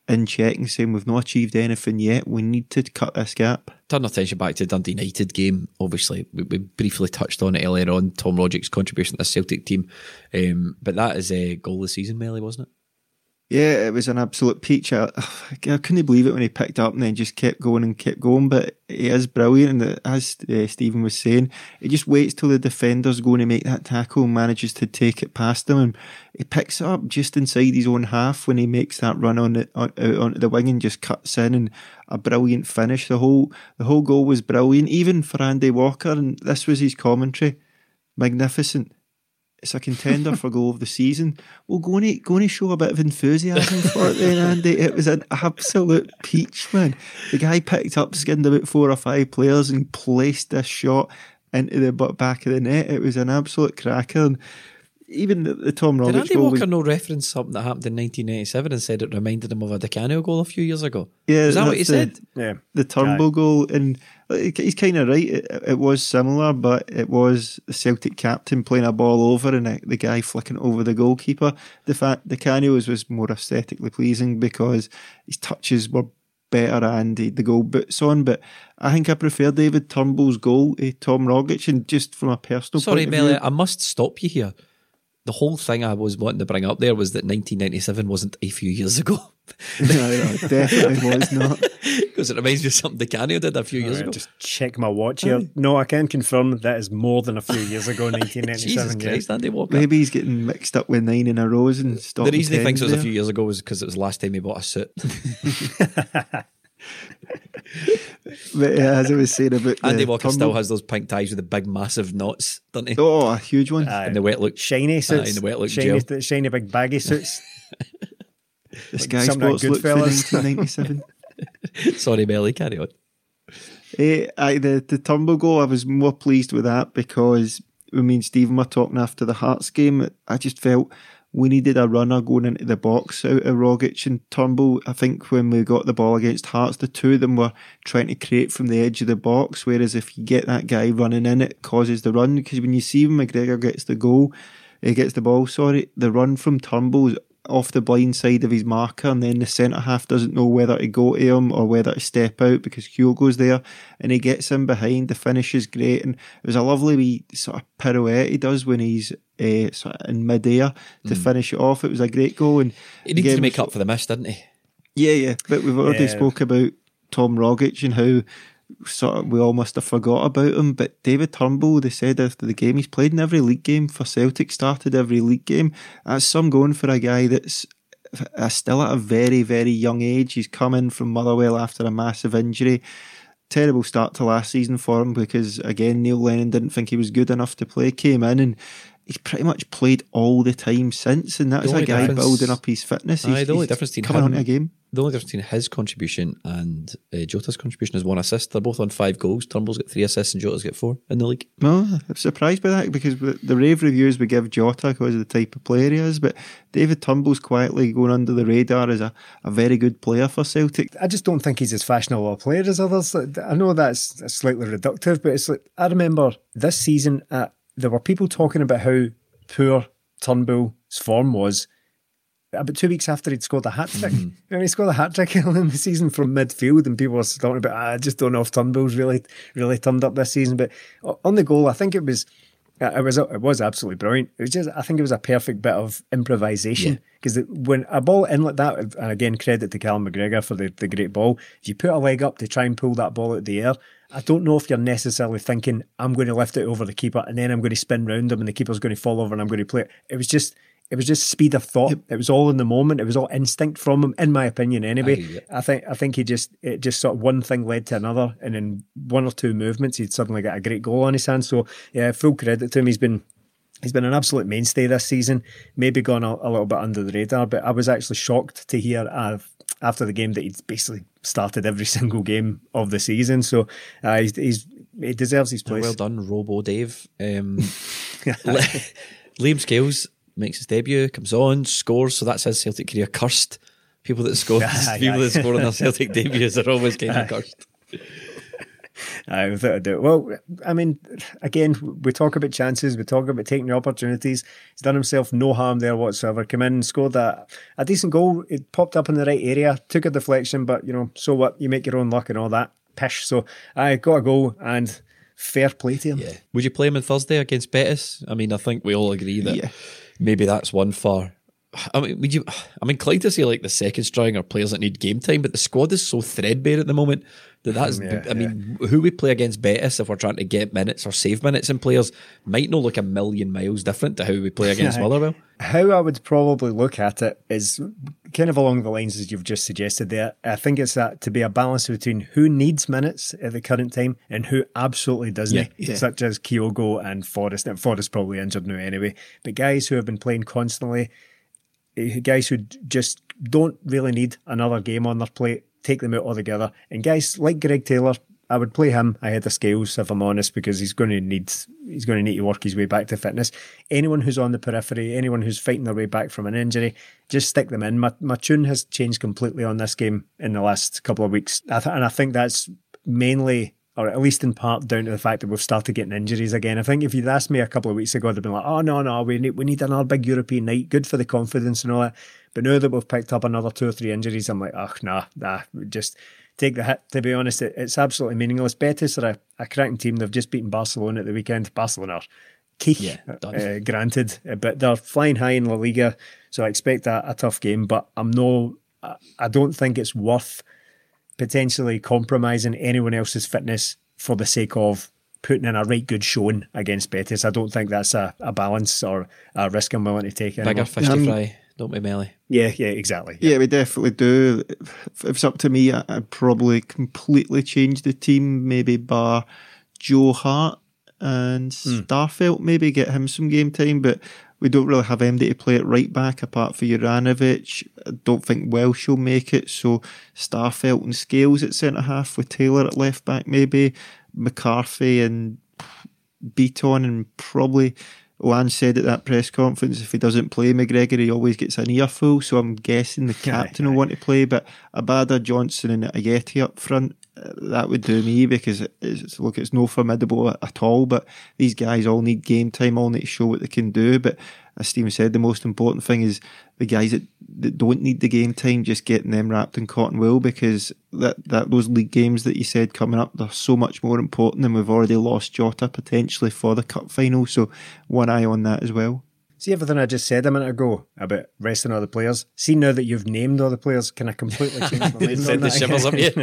in check and saying we've not achieved anything yet, we need to cut this gap. Turn our attention back to the Dundee United game. Obviously, we, we briefly touched on it earlier on, Tom Roderick's contribution to the Celtic team. Um, but that is a goal of the season, Melly, wasn't it? Yeah, it was an absolute peach. I, I couldn't believe it when he picked up and then just kept going and kept going. But he is brilliant, and as uh, Stephen was saying, he just waits till the defender's going to make that tackle and manages to take it past him, and he picks it up just inside his own half when he makes that run on the, on, out onto the wing and just cuts in, and a brilliant finish. The whole the whole goal was brilliant, even for Andy Walker, and this was his commentary. Magnificent. It's a contender for goal of the season. Well, go and, go and show a bit of enthusiasm for it then, Andy. It was an absolute peach, man. The guy picked up, skinned about four or five players and placed this shot into the back of the net. It was an absolute cracker. And even the, the Tom Roberts Did Andy goal Walker was, no reference something that happened in nineteen ninety-seven and said it reminded him of a Di Canio goal a few years ago? Yeah, is that what he the, said? Yeah, the Turnbull yeah. goal, and he's kind of right. It, it was similar, but it was the Celtic captain playing a ball over and the, the guy flicking over the goalkeeper. The fact Di Canio's was more aesthetically pleasing because his touches were better and the, the goal boots on, but I think I prefer David Turnbull's goal to Tom Rogic, and just from a personal Sorry, point of Melly, view, I must stop you here. The whole thing I was wanting to bring up there was that nineteen ninety-seven wasn't a few years ago. no, no, it definitely was not. Because it reminds me of something Di Canio did a few years right, ago. Just check my watch here. Aye. No, I can confirm that is more than a few years ago, nineteen ninety-seven. Jesus Christ, Andy Walker. Maybe he's getting mixed up with nine in a row and stopped. The reason he thinks it was there. a few years ago was because it was the last time he bought a suit. But yeah, as I was saying about Andy the Walker Turnbull, still has those pink ties with the big massive knots, doesn't he? Oh, a huge one. Aye. And the wet look shiny suits. Aye, and the wet look shiny, gel. shiny big baggy suits. The Like Sky something like Sports look for Goodfellas. nineteen ninety-seven. Sorry, Melly, carry on. Eh, aye, the, the Turnbull goal, I was more pleased with that because when me and Stephen were talking after the Hearts game, I just felt we needed a runner going into the box out of Rogic and Turnbull. I think when we got the ball against Hearts, the two of them were trying to create from the edge of the box, whereas if you get that guy running in, it causes the run. Because when you see when McGregor gets the goal, he gets the ball, sorry, the run from Turnbull is off the blind side of his marker, and then the centre half doesn't know whether to go to him or whether to step out because Kyogo's there, and he gets in behind. The finish is great, and it was a lovely wee sort of pirouette he does when he's uh, sort of in mid-air to mm. finish it off. It was a great goal, and he needed to make up for the miss, didn't he? Yeah, yeah. But we've already yeah. spoke about Tom Rogic and how sort of we all must have forgot about him. But David Turnbull, they said after the game, he's played in every league game for Celtic, started every league game. That's some going for a guy that's uh, still at a very, very young age. He's come in from Motherwell after a massive injury. Terrible start to last season for him because, again, Neil Lennon didn't think he was good enough to play. Came in and he's pretty much played all the time since, and that's a guy difference. building up his fitness. He's, Aye, the only he's difference between coming him, on a game. The only difference between his contribution and uh, Jota's contribution is one assist. They're both on five goals. Turnbull's got three assists and Jota's got four in the league. No, I'm surprised by that because the rave reviews we give Jota because of the type of player he is, but David Turnbull's quietly going under the radar as a, a very good player for Celtic. I just don't think he's as fashionable a player as others. I know that's slightly reductive, but it's like I remember this season uh, there were people talking about how poor Turnbull's form was about two weeks after he'd scored a hat-trick. Mm. And he scored a hat-trick early in the season from midfield, and people were talking about, ah, I just don't know if Turnbull's really really turned up this season. But on the goal, I think it was it was it was absolutely brilliant. It was just, I think it was a perfect bit of improvisation because yeah. when a ball in like that, and again credit to Callum McGregor for the, the great ball, if you put a leg up to try and pull that ball out of the air, I don't know if you're necessarily thinking I'm going to lift it over the keeper and then I'm going to spin round him and the keeper's going to fall over and I'm going to play it. It was just It was just speed of thought. Yep. It was all in the moment. It was all instinct from him, in my opinion. Anyway, I, I think I think he just it just sort of one thing led to another, and in one or two movements, he'd suddenly got a great goal on his hands. So yeah, full credit to him. He's been he's been an absolute mainstay this season. Maybe gone a, a little bit under the radar, but I was actually shocked to hear uh, after the game that he'd basically started every single game of the season. So uh, he's, he's he deserves his place. Well done, Robo Dave. Um, Liam Scales makes his debut, comes on, scores, so that's his Celtic career cursed. People that score, Aye, people aye. that score on their Celtic debuts are always kind of Aye. cursed. I without a doubt. Well, I mean, again, we talk about chances, we talk about taking the opportunities. He's done himself no harm there whatsoever. Come in, scored a, a decent goal. It popped up in the right area, took a deflection, but, you know, so what? You make your own luck and all that pish. So I got a goal and fair play to him. Yeah. Would you play him on Thursday against Betis? I mean, I think we all agree that yeah. maybe that's one for... I mean, would you, I'm inclined to say like the second string or players that need game time, but the squad is so threadbare at the moment that that's, yeah, I mean, yeah. who we play against Betis if we're trying to get minutes or save minutes in players might not look a million miles different to how we play against Motherwell. How I would probably look at it is kind of along the lines as you've just suggested there. I think it's that to be a balance between who needs minutes at the current time and who absolutely doesn't, yeah, yeah. such as Kyogo and Forrest. And Forrest probably injured now anyway, but guys who have been playing constantly, guys who just don't really need another game on their plate, take them out altogether. And guys like Greg Taylor, I would play him ahead of Scales if I'm honest, because he's going to need he's going to need to work his way back to fitness. Anyone who's on the periphery, anyone who's fighting their way back from an injury, just stick them in. My, my tune has changed completely on this game in the last couple of weeks, I th- and I think that's mainly, or at least in part, down to the fact that we've started getting injuries again. I think if you'd asked me a couple of weeks ago, I'd have been like, oh, no, no, we need we need another big European night, good for the confidence and all that. But now that we've picked up another two or three injuries, I'm like, oh, nah, nah, just take the hit. To be honest, it, it's absolutely meaningless. Betis are a, a cracking team. They've just beaten Barcelona at the weekend. Barcelona are keek, yeah, uh, granted, but they're flying high in La Liga, so I expect a, a tough game, but I'm no, I don't think it's worth potentially compromising anyone else's fitness for the sake of putting in a right good showing against Betis. I don't think that's a, a balance or a risk I'm willing to take anymore. Bigger fish to fry, don't we, Melly? Yeah, yeah, exactly. Yeah. yeah, we definitely do. If it's up to me, I'd probably completely change the team, maybe bar Joe Hart and mm. Starfelt, maybe get him some game time, but we don't really have anybody to play it right back apart from Juranovic. I don't think Welsh will make it, so Starfelt and Scales at centre-half with Taylor at left-back maybe, McCarthy and Beaton, and probably Lan said at that press conference if he doesn't play McGregor he always gets an earful, so I'm guessing the captain will want to play, but Abada, Johnson and Ayeti up front, that would do me, because it's, look, it's no formidable at all, but these guys all need game time, all need to show what they can do. But as Stephen said, the most important thing is the guys that, that don't need the game time, just getting them wrapped in cotton wool, because that, that those league games that you said coming up, they're so much more important, and we've already lost Jota potentially for the cup final, so one eye on that as well. See everything I just said a minute ago about resting all the players? See, now that you've named all the players, can I completely change my mind on the that? shivers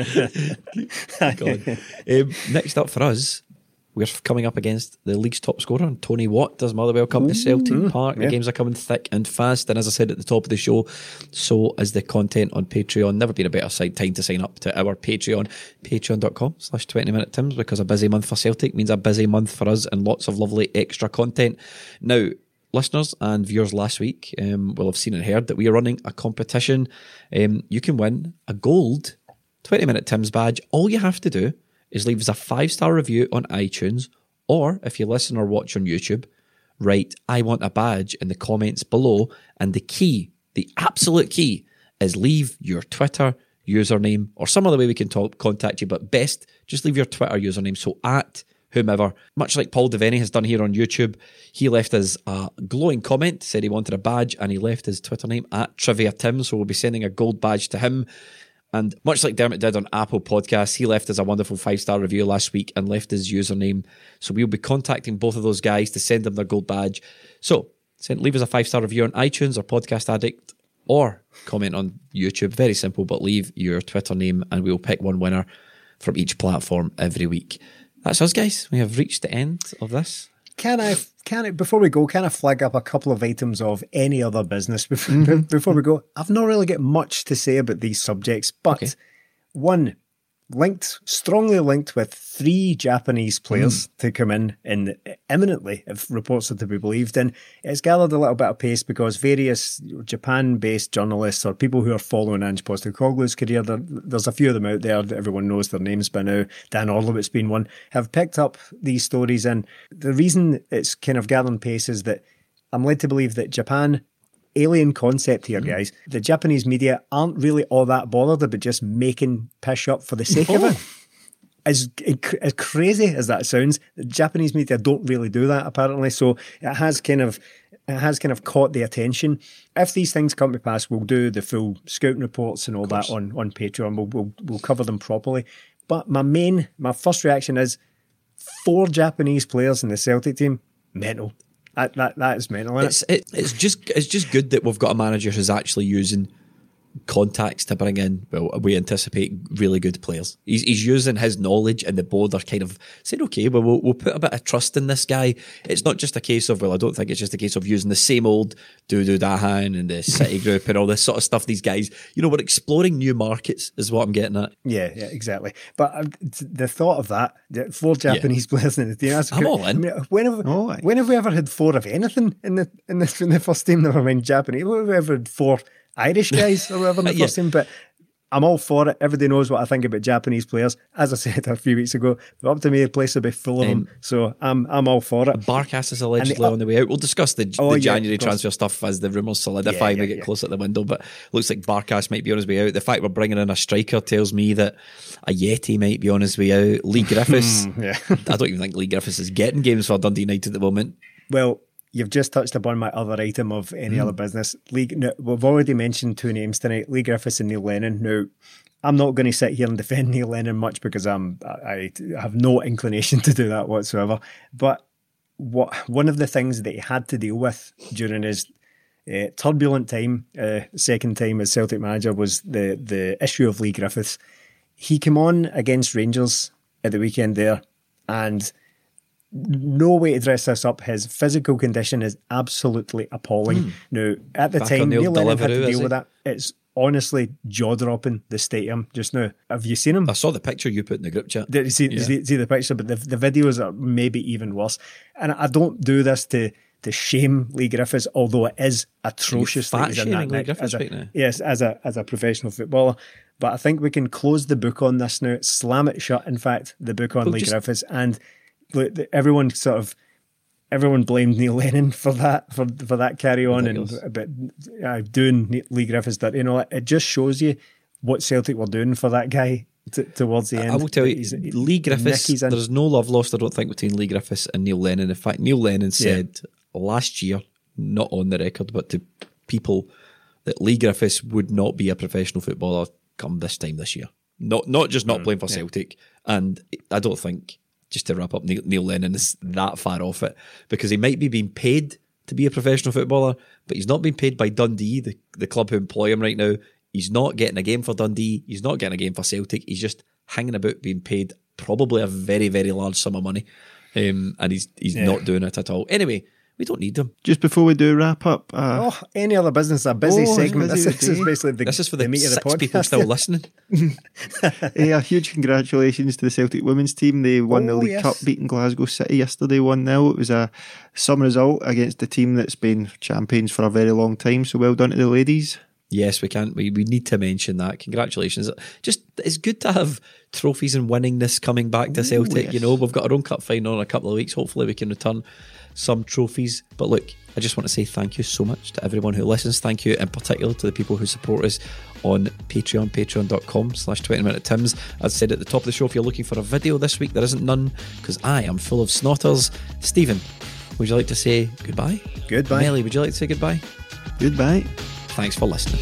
up you. um, next up for us, we're coming up against the league's top scorer, Tony Watt. Does Motherwell come to Celtic mm, Park? The yeah. games are coming thick and fast, and as I said at the top of the show, so is the content on Patreon. Never been a better side time to sign up to our Patreon, patreon.com slash 20 minute Tims, because a busy month for Celtic means a busy month for us and lots of lovely extra content. Now, listeners and viewers last week um, will have seen and heard that we are running a competition. Um, you can win a gold twenty minute Tims badge. All you have to do is leave us a five-star review on iTunes, or if you listen or watch on YouTube, write "I want a badge" in the comments below, and the key, the absolute key, is leave your Twitter username or some other way we can talk, contact you, but best just leave your Twitter username, so at whomever, much like Paul Devaney has done here on YouTube. He left us a glowing comment, said he wanted a badge, and he left his Twitter name at Trivia Tim, so we'll be sending a gold badge to him. And much like Dermot did on Apple Podcasts, he left us a wonderful five-star review last week and left his username. So we'll be contacting both of those guys to send them their gold badge. So send, leave us a five-star review on iTunes or Podcast Addict, or comment on YouTube. Very simple, but leave your Twitter name and we'll pick one winner from each platform every week. That's us, guys. We have reached the end of this. Can I, can I, before we go, can I flag up a couple of items of any other business before, mm-hmm. before we go? I've not really got much to say about these subjects, but okay. One, linked, strongly linked with three Japanese players mm. to come in, in imminently, if reports are to be believed. And it's gathered a little bit of pace because various Japan-based journalists or people who are following Ange Postecoglou's career, there, there's a few of them out there that everyone knows their names by now, Dan Orlovit's been one, have picked up these stories. And the reason it's kind of gathering pace is that I'm led to believe that Japan, alien concept here, guys. The Japanese media aren't really all that bothered about just making pish up for the sake oh. of it. as as crazy as that sounds, the Japanese media don't really do that apparently. So it has kind of it has kind of caught the attention. If these things come to pass, we'll do the full scouting reports and all that on, on Patreon. We'll, we'll we'll cover them properly. But my main, my first reaction is four Japanese players in the Celtic team. Mental. That that that is mental. Isn't it's it? It, it's just it's just good that we've got a manager who's actually using contacts to bring in, well, we anticipate really good players. He's, he's using his knowledge, and the board are kind of saying, okay, well, we'll we'll put a bit of trust in this guy. It's not just a case of, well, I don't think it's just a case of using the same old Dudu Dahan and the City Group and all this sort of stuff. These guys, you know, we're exploring new markets is what I'm getting at. Yeah, yeah, exactly. But uh, the thought of that, four Japanese yeah. players in the team, that's I'm all in. I mean, when, have, oh, when have we ever had four of anything in the in the, in the first team, never mind Japanese? When have we ever had four Irish guys or whatever in the first yeah. team? But I'm all for it. Everybody knows what I think about Japanese players. As I said a few weeks ago, up to me, the place will be full of um, them. So I'm I'm all for it. Barkas is allegedly the, uh, on the way out. We'll discuss the, oh, the January yeah, transfer stuff as the rumours solidify yeah, and we yeah, get yeah. closer to the window. But looks like Barkas might be on his way out. The fact we're bringing in a striker tells me that a Yeti might be on his way out. Lee Griffiths. yeah. I don't even think Lee Griffiths is getting games for Dundee United at the moment. Well, you've just touched upon my other item of any mm. other business. Lee, no, we've already mentioned two names tonight, Lee Griffiths and Neil Lennon. Now, I'm not going to sit here and defend Neil Lennon much because I'm I have no inclination to do that whatsoever. But what one of the things that he had to deal with during his uh, turbulent time, uh, second time as Celtic manager, was the the issue of Lee Griffiths. He came on against Rangers at the weekend there, and no way to dress this up. His physical condition is absolutely appalling. Mm. Now, at the Back time, Neil Lennon had to deal with that. It's honestly jaw-dropping, the stadium just now. Have you seen him? I saw the picture you put in the group chat. Did you see, yeah. see, see the picture? But the, the videos are maybe even worse. And I don't do this to to shame Lee Griffiths, although it is atrocious that he's in that Lee Griffiths as a, right now? Yes, as a as a professional footballer. But I think we can close the book on this now, slam it shut, in fact, the book on well, Lee just, Griffiths, and everyone sort of everyone blamed Neil Lennon for that for for that carry on and but uh, doing Lee Griffiths that, you know, it just shows you what Celtic were doing for that guy t- towards the end. I will tell you, he's, Lee Griffiths, there's no love lost, I don't think, between Lee Griffiths and Neil Lennon. In fact, Neil Lennon said yeah. last year, not on the record, but to people, that Lee Griffiths would not be a professional footballer come this time this year. Not not just not mm, playing for yeah. Celtic. And I don't think, just to wrap up, Neil, Neil Lennon is that far off it, because he might be being paid to be a professional footballer, but he's not being paid by Dundee, the, the club who employ him right now. He's not getting a game for Dundee. He's not getting a game for Celtic. He's just hanging about being paid probably a very, very large sum of money. Um, and he's he's yeah. not doing it at all. Anyway, we don't need them. Just before we do wrap up. Uh, oh, any other business, a busy oh, segment. Busy this, this is basically the, this is for the, the meat six of the podcast. people still listening. Hey, a huge congratulations to the Celtic women's team. They won oh, the League yes. Cup, beating Glasgow City yesterday one nil. It was a some result against the team that's been champions for a very long time. So well done to the ladies. Yes, we can. We, we need to mention that. Congratulations. Just, it's good to have trophies and winningness coming back to Celtic. Ooh, yes. You know, we've got our own cup final in a couple of weeks. Hopefully we can return some trophies. But look, I just want to say thank you so much to everyone who listens. Thank you in particular to the people who support us on Patreon, patreon.com slash 20 minute Tims. As I said at the top of the show, if you're looking for a video this week, there isn't none, because I am full of snotters. Stephen, would you like to say goodbye? Goodbye. Melly, would you like to say goodbye? Goodbye. Thanks for listening.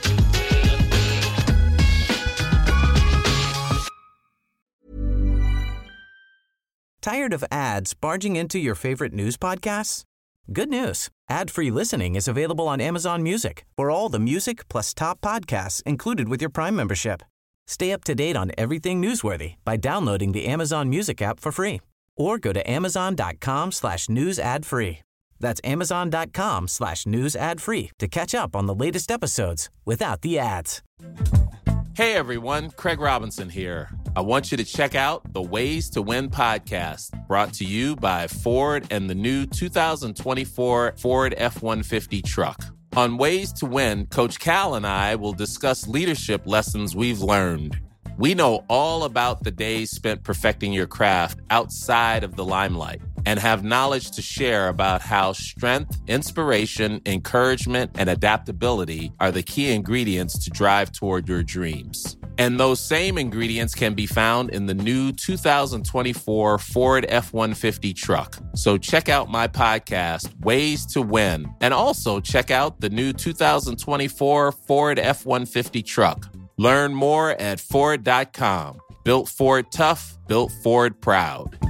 Tired of ads barging into your favorite news podcasts? Good news. Ad-free listening is available on Amazon Music for all the music plus top podcasts included with your Prime membership. Stay up to date on everything newsworthy by downloading the Amazon Music app for free or go to amazon.com slash news ad free. That's amazon.com slash news ad free to catch up on the latest episodes without the ads. Hey everyone, Craig Robinson here. I want you to check out the Ways to Win podcast, brought to you by Ford and the new two thousand twenty-four Ford F one fifty truck. On Ways to Win, Coach Cal and I will discuss leadership lessons we've learned. We know all about the days spent perfecting your craft outside of the limelight and have knowledge to share about how strength, inspiration, encouragement, and adaptability are the key ingredients to drive toward your dreams. And those same ingredients can be found in the new two thousand twenty-four Ford F one fifty truck. So check out my podcast, Ways to Win, and also check out the new two thousand twenty-four Ford F one fifty truck. Learn more at Ford dot com. Built Ford tough, built Ford proud.